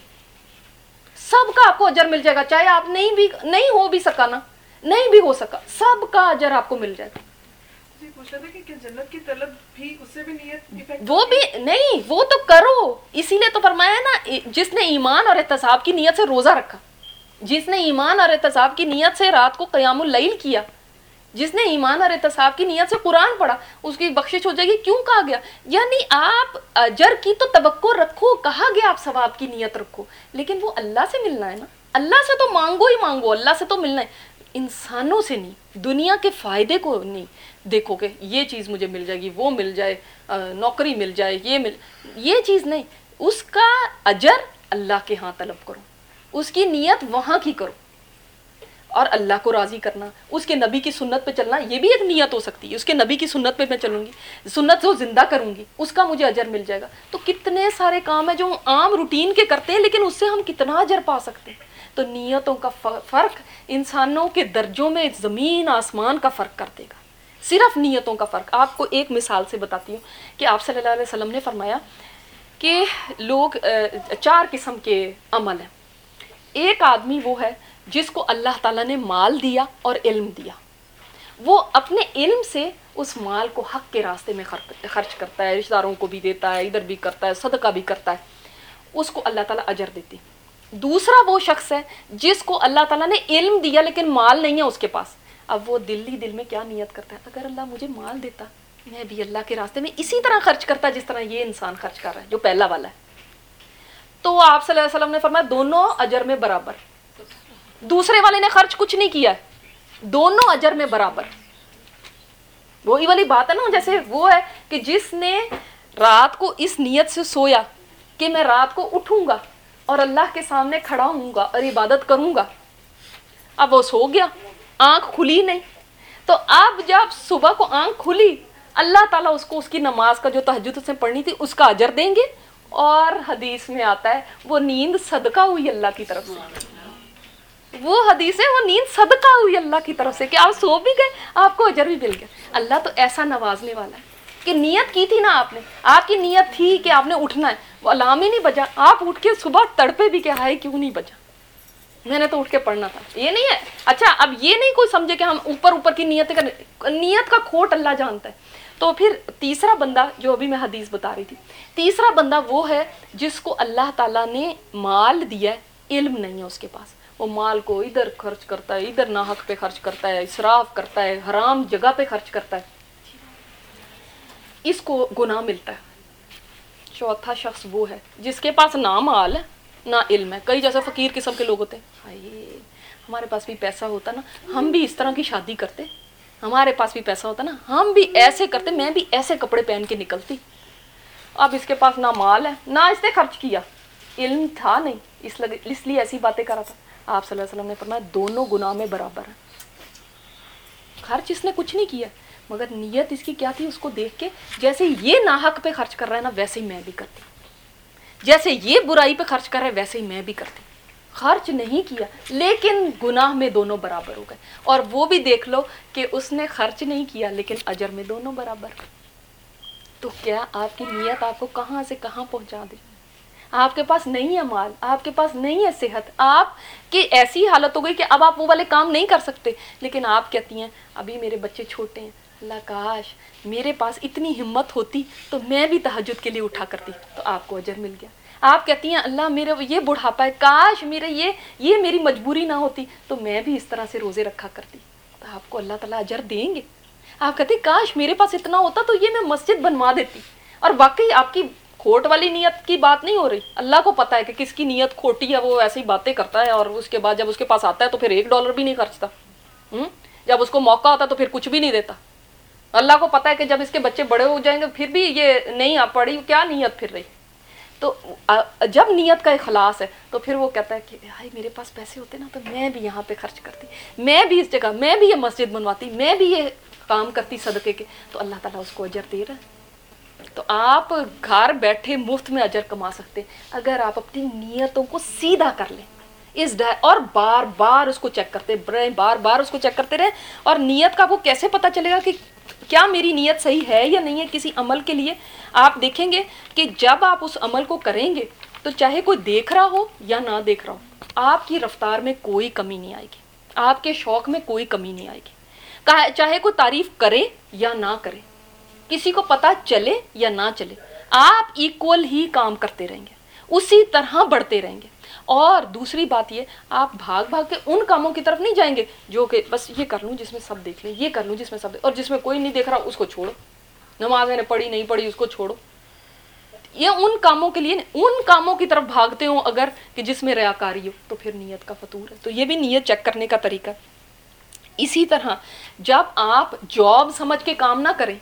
Speaker 1: سب کا آپ کو اجر مل جائے گا, چاہے آپ نہیں ہو بھی سکا نا, نہیں بھی ہو سکا, سب کا اجر آپ کو مل جائے گا.
Speaker 2: پوچھا تھا کہ جنت کی طلب بھی اس سے بھی نیت
Speaker 1: وہ بھی نہیں, وہ تو کرو, اسی لیے تو فرمایا نا جس نے ایمان اور احتساب کی نیت سے روزہ رکھا, جس نے ایمان اور احتساب کی نیت سے رات کو قیام اللیل کیا, جس نے ایمان اور احتساب کی نیت سے قرآن پڑھا, اس کی بخشش ہو جائے گی. کیوں کہا گیا؟ یعنی آپ اجر کی تو توقع رکھو, کہا گیا آپ ثواب کی نیت رکھو, لیکن وہ اللہ سے ملنا ہے نا. اللہ سے تو مانگو ہی مانگو, اللہ سے تو ملنا ہے, انسانوں سے نہیں, دنیا کے فائدے کو نہیں دیکھو کہ یہ چیز مجھے مل جائے گی, وہ مل جائے, نوکری مل جائے, یہ چیز نہیں. اس کا اجر اللہ کے ہاں طلب کرو, اس کی نیت وہاں کی کرو, اور اللہ کو راضی کرنا, اس کے نبی کی سنت پہ چلنا, یہ بھی ایک نیت ہو سکتی ہے. اس کے نبی کی سنت پہ میں چلوں گی, سنت کو زندہ کروں گی, اس کا مجھے اجر مل جائے گا. تو کتنے سارے کام ہیں جو عام روٹین کے کرتے ہیں, لیکن اس سے ہم کتنا اجر پا سکتے ہیں. تو نیتوں کا فرق انسانوں کے درجوں میں زمین آسمان کا فرق کر دے گا, صرف نیتوں کا فرق. آپ کو ایک مثال سے بتاتی ہوں کہ آپ صلی اللہ علیہ وسلم نے فرمایا کہ لوگ 4 قسم کے عمل ہیں. ایک آدمی وہ ہے جس کو اللہ تعالیٰ نے مال دیا اور علم دیا, وہ اپنے علم سے اس مال کو حق کے راستے میں خرچ کرتا ہے, رشتہ داروں کو بھی دیتا ہے, ادھر بھی کرتا ہے, صدقہ بھی کرتا ہے, اس کو اللہ تعالیٰ اجر دیتے. دوسرا وہ شخص ہے جس کو اللہ تعالیٰ نے علم دیا لیکن مال نہیں ہے اس کے پاس. اب وہ دل میں کیا نیت کرتا ہے, اگر اللہ مجھے مال دیتا میں بھی اللہ کے راستے میں اسی طرح خرچ کرتا جس طرح یہ انسان خرچ کر رہا ہے جو پہلا والا ہے. تو آپ صلی اللہ علیہ وسلم نے فرمایا دونوں اجر میں برابر. دوسرے والے نے خرچ کچھ نہیں کیا ہے, دونوں اجر میں برابر. وہی والی بات ہے نا, جیسے وہ ہے کہ جس نے رات کو اس نیت سے سویا کہ میں رات کو اٹھوں گا اور اللہ کے سامنے کھڑا ہوں گا اور عبادت کروں گا. اب وہ سو گیا, آنکھ کھلی نہیں, تو اب جب صبح کو آنکھ کھلی, اللہ تعالیٰ اس کو اس کی نماز کا جو تہجد اس نے پڑھنی تھی اس کا اجر دیں گے. اور حدیث میں آتا ہے وہ نیند صدقہ ہوئی اللہ کی طرف سے. وہ حدیث ہے, وہ نیند صدقہ ہوئی اللہ کی طرف سے کہ آپ سو بھی گئے, آپ کو اجر بھی مل گیا. اللہ تو ایسا نوازنے والا ہے کہ نیت کی تھی نا آپ نے, آپ کی نیت تھی کہ آپ نے اٹھنا ہے, وہ الارم ہی نہیں بجا, آپ اٹھ کے صبح تڑپے بھی کہ ہائے کیوں نہیں بجا, میں نے تو اٹھ کے پڑھنا تھا. یہ نہیں ہے. اچھا اب یہ نہیں کوئی سمجھے کہ ہم اوپر کی نیتیں کریں, نیت کا کھوٹ اللہ جانتا ہے. تو پھر تیسرا بندہ جو ابھی میں حدیث بتا رہی تھی, تیسرا بندہ وہ ہے جس کو اللہ تعالیٰ نے مال دیا ہے, علم نہیں ہے اس کے پاس, وہ مال کو ادھر خرچ کرتا ہے, ادھر ناحق پہ خرچ کرتا ہے, اسراف کرتا ہے, حرام جگہ پہ خرچ کرتا ہے, اس کو گناہ ملتا ہے. چوتھا شخص وہ ہے جس کے پاس نہ مال ہے نہ علم ہے. کئی جیسے فقیر قسم کے لوگ ہوتے ہیں, ہائے ہمارے پاس بھی پیسہ ہوتا نا ہم بھی اس طرح کی شادی کرتے, ہمارے پاس بھی پیسہ ہوتا نا ہم بھی ایسے کرتے, میں بھی ایسے کپڑے پہن کے نکلتی. اب اس کے پاس نہ مال ہے نہ اس نے خرچ کیا, علم تھا نہیں, اس لیے ایسی باتیں کرا تھا. آپ صلی اللہ علیہ وسلم نے فرمایا دونوں گناہ میں برابر ہیں. خرچ اس نے کچھ نہیں کیا مگر نیت اس کی کیا تھی, اس کو دیکھ کے جیسے یہ ناحق پہ خرچ کر رہا ہے نا ویسے ہی میں بھی کرتی, جیسے یہ برائی پہ خرچ کر رہا ہے ویسے ہی میں بھی کرتی. خرچ نہیں کیا لیکن گناہ میں دونوں برابر ہو گئے. اور وہ بھی دیکھ لو کہ اس نے خرچ نہیں کیا لیکن اجر میں دونوں برابر. تو کیا آپ کی نیت آپ کو کہاں سے کہاں پہنچا دے. آپ کے پاس نہیں ہے مال, آپ کے پاس نہیں ہے صحت, آپ کی ایسی حالت ہو گئی کہ اب آپ وہ والے کام نہیں کر سکتے, لیکن آپ کہتی ہیں ابھی میرے بچے چھوٹے ہیں, اللہ کاش میرے پاس اتنی ہمت ہوتی تو میں بھی تہجد کے لیے اٹھا کرتی, تو آپ کو اجر مل گیا. آپ کہتی ہیں اللہ میرے یہ بڑھاپا ہے, کاش میرے یہ میری مجبوری نہ ہوتی تو میں بھی اس طرح سے روزے رکھا کرتی, تو آپ کو اللہ تعالیٰ اجر دیں گے. آپ کہتے کاش میرے پاس اتنا ہوتا تو یہ میں مسجد بنوا دیتی. اور واقعی آپ کی کھوٹ والی نیت کی بات نہیں ہو رہی, اللہ کو پتا ہے کہ کس کی نیت کھوٹی ہے, وہ ایسی باتیں کرتا ہے اور اس کے بعد جب اس کے پاس آتا ہے تو پھر $1 بھی نہیں خرچتا, جب اس کو موقع ہوتا تو پھر کچھ بھی نہیں دیتا. اللہ کو پتا ہے کہ جب اس کے بچے بڑے ہو جائیں گے پھر بھی یہ نہیں آ پڑی, کیا نیت پھر رہی. تو جب نیت کا اخلاص ہے تو پھر وہ کہتا ہے کہ بھائی میرے پاس پیسے ہوتے نا تو میں بھی یہاں پہ خرچ کرتی, میں بھی اس جگہ, میں بھی یہ مسجد بنواتی, میں بھی یہ کام کرتی صدقے کے, تو اللہ تعالیٰ اس کو اجر دے رہا ہے. تو آپ گھر بیٹھے مفت میں اجر کما سکتے اگر آپ اپنی نیتوں کو سیدھا کر لیں اور بار بار اس کو چیک کرتے رہیں, بار بار اس کو چیک کرتے رہیں. اور نیت کا وہ کیسے پتہ چلے گا کہ کیا میری نیت صحیح ہے یا نہیں ہے کسی عمل کے لیے. آپ دیکھیں گے کہ جب آپ اس عمل کو کریں گے تو چاہے کوئی دیکھ رہا ہو یا نہ دیکھ رہا ہو, آپ کی رفتار میں کوئی کمی نہیں آئے گی, آپ کے شوق میں کوئی کمی نہیں آئے گی. چاہے کوئی تعریف کرے یا نہ کرے, کسی کو پتہ چلے یا نہ چلے, آپ ایکول ہی کام کرتے رہیں گے, اسی طرح بڑھتے رہیں گے. اور دوسری بات یہ, آپ بھاگ بھاگ کے ان کاموں کی طرف نہیں جائیں گے جو کہ بس یہ کر لوں جس میں سب دیکھ لیں, یہ کر لوں جس میں سب, اور جس میں کوئی نہیں دیکھ رہا اس کو چھوڑو, نماز میں نے پڑھی نہیں پڑھی اس کو چھوڑو. یہ ان کاموں کے لیے, ان کاموں کی طرف بھاگتے ہوں اگر کہ جس میں ریاکاری ہو, تو پھر نیت کا فطور ہے. تو یہ بھی نیت چیک کرنے کا طریقہ. اسی طرح جب آپ جاب سمجھ کے کام نہ کریں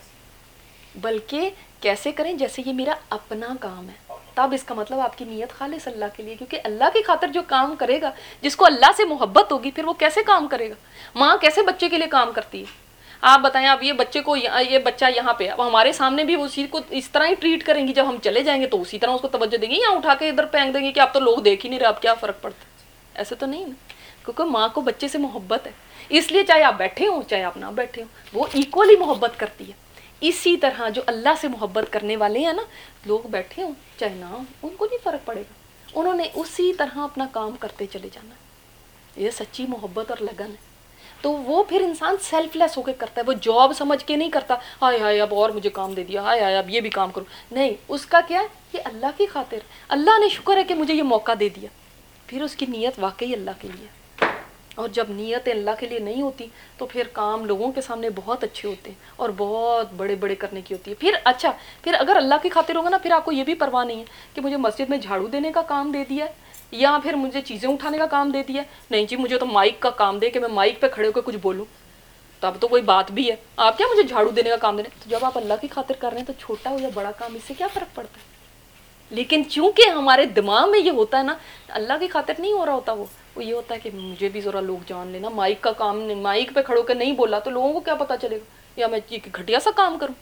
Speaker 1: بلکہ کیسے کریں جیسے یہ میرا اپنا کام ہے, تب اس کا مطلب آپ کی نیت خالص اللہ کے لیے, کیونکہ اللہ کی خاطر جو کام کرے گا, جس کو اللہ سے محبت ہوگی, پھر وہ کیسے کام کرے گا. ماں کیسے بچے کے لیے کام کرتی ہے, آپ بتائیں. اب یہ بچے کو, یہ بچہ یہاں پہ, اب ہمارے سامنے بھی اسی کو اس طرح ہی ٹریٹ کریں گی, جب ہم چلے جائیں گے تو اسی طرح اس کو توجہ دیں گے, یا اٹھا کے ادھر پھینک دیں گے کہ اب تو لوگ دیکھ ہی نہیں رہے, اب کیا فرق پڑتا ہے. ایسے تو نہیں نا, کیونکہ ماں کو بچے سے محبت ہے, اس لیے چاہے آپ بیٹھے ہوں چاہے آپ نہ بیٹھے ہوں, وہ ایکولی محبت کرتی ہے. اسی طرح جو اللہ سے محبت کرنے والے ہیں نا, لوگ بیٹھے ہوں چاہے نہ ہوں, ان کو نہیں فرق پڑے گا, انہوں نے اسی طرح اپنا کام کرتے چلے جانا ہے. یہ سچی محبت اور لگن ہے. تو وہ پھر انسان سیلف لیس ہو کے کرتا ہے, وہ جاب سمجھ کے نہیں کرتا ہائے ہائے اب اور مجھے کام دے دیا, ہائے ہائے اب یہ بھی کام کروں. نہیں, اس کا کیا ہے, یہ اللہ کی خاطر, اللہ نے شکر ہے کہ مجھے یہ موقع دے دیا. پھر اس کی نیت واقعی اللہ کے لیے. اور جب نیت اللہ کے لیے نہیں ہوتی تو پھر کام لوگوں کے سامنے بہت اچھے ہوتے ہیں اور بہت بڑے بڑے کرنے کی ہوتی ہے. پھر اچھا, پھر اگر اللہ کی خاطر ہوگا نا, پھر آپ کو یہ بھی پرواہ نہیں ہے کہ مجھے مسجد میں جھاڑو دینے کا کام دے دیا ہے یا پھر مجھے چیزیں اٹھانے کا کام دے دیا ہے. نہیں جی, مجھے تو مائک کا کام دے کہ میں مائک پہ کھڑے ہو کے کچھ بولوں, تو اب تو کوئی بات بھی ہے. آپ کیا مجھے جھاڑو دینے کا کام دے رہے ہیں. تو جب آپ اللہ کی خاطر کر رہے ہیں تو چھوٹا ہو یا بڑا کام, اس سے کیا فرق پڑتا ہے. لیکن چونکہ ہمارے دماغ میں یہ ہوتا ہے نا, اللہ کی خاطر نہیں ہو رہا ہوتا, وہ یہ ہوتا ہے کہ مجھے بھی ذرا لوگ جان لینا, مائک کا کام, مائک پہ کھڑو کے نہیں بولا تو لوگوں کو کیا پتہ چلے گا, یا میں گھٹیا سا کام کروں.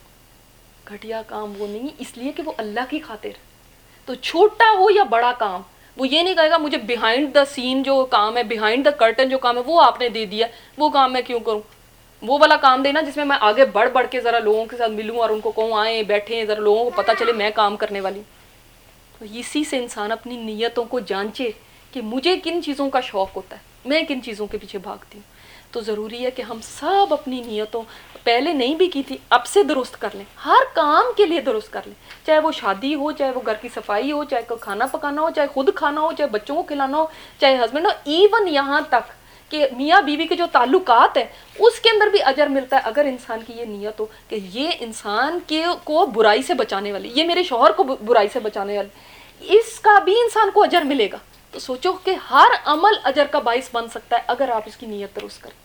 Speaker 1: گھٹیا کام وہ نہیں, اس لیے کہ وہ اللہ کی خاطر. تو چھوٹا ہو یا بڑا کام, وہ یہ نہیں کہے گا مجھے بیہائنڈ دا سین جو کام ہے, بیہائنڈ دا کرٹن جو کام ہے وہ آپ نے دے دیا, وہ کام میں کیوں کروں. وہ والا کام دینا جس میں میں آگے بڑھ بڑھ کے ذرا لوگوں کے ساتھ ملوں اور ان کو کہوں آئیں بیٹھیں, ذرا لوگوں کو پتہ چلے میں کام کرنے والی. تو اسی سے انسان اپنی نیتوں کو جانچے کہ مجھے کن چیزوں کا شوق ہوتا ہے, میں کن چیزوں کے پیچھے بھاگتی ہوں. تو ضروری ہے کہ ہم سب اپنی نیتوں, پہلے نہیں بھی کی تھی, اب سے درست کر لیں, ہر کام کے لیے درست کر لیں. چاہے وہ شادی ہو, چاہے وہ گھر کی صفائی ہو, چاہے کھانا پکانا ہو, چاہے خود کھانا ہو, چاہے بچوں کو کھلانا ہو, چاہے ہسبینڈ ہو, ایون یہاں تک کہ میاں بیوی کے جو تعلقات ہیں اس کے اندر بھی اجر ملتا ہے اگر انسان کی یہ نیت ہو کہ یہ انسان کو برائی سے بچانے والی, یہ میرے شوہر کو برائی سے بچانے والی, اس کا بھی انسان کو اجر ملے گا. تو سوچو کہ ہر عمل اجر کا باعث بن سکتا ہے اگر آپ اس کی نیت درست کریں.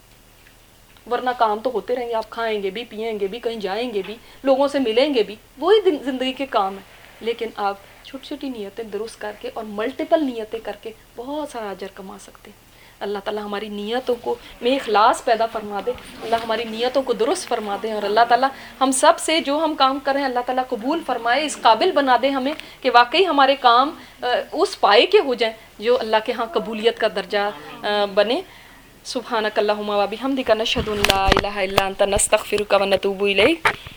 Speaker 1: ورنہ کام تو ہوتے رہیں گے, آپ کھائیں گے بھی, پیئیں گے بھی, کہیں جائیں گے بھی, لوگوں سے ملیں گے بھی, وہی زندگی کے کام ہیں. لیکن آپ چھوٹی چھوٹی نیتیں درست کر کے اور ملٹیپل نیتیں کر کے بہت سارا اجر کما سکتے ہیں. اللہ تعالیٰ ہماری نیتوں کو میں اخلاص پیدا فرما دے, اللہ ہماری نیتوں کو درست فرما دے, اور اللہ تعالیٰ ہم سب سے جو ہم کام کر رہے ہیں اللہ تعالیٰ قبول فرمائے, اس قابل بنا دے ہمیں کہ واقعی ہمارے کام اس پائے کے ہو جائیں جو اللہ کے ہاں قبولیت کا درجہ بنے. سبحانک اللہم و بحمدک نشہد ان لا الہ الا انت نستغفرک و نتوب الیک.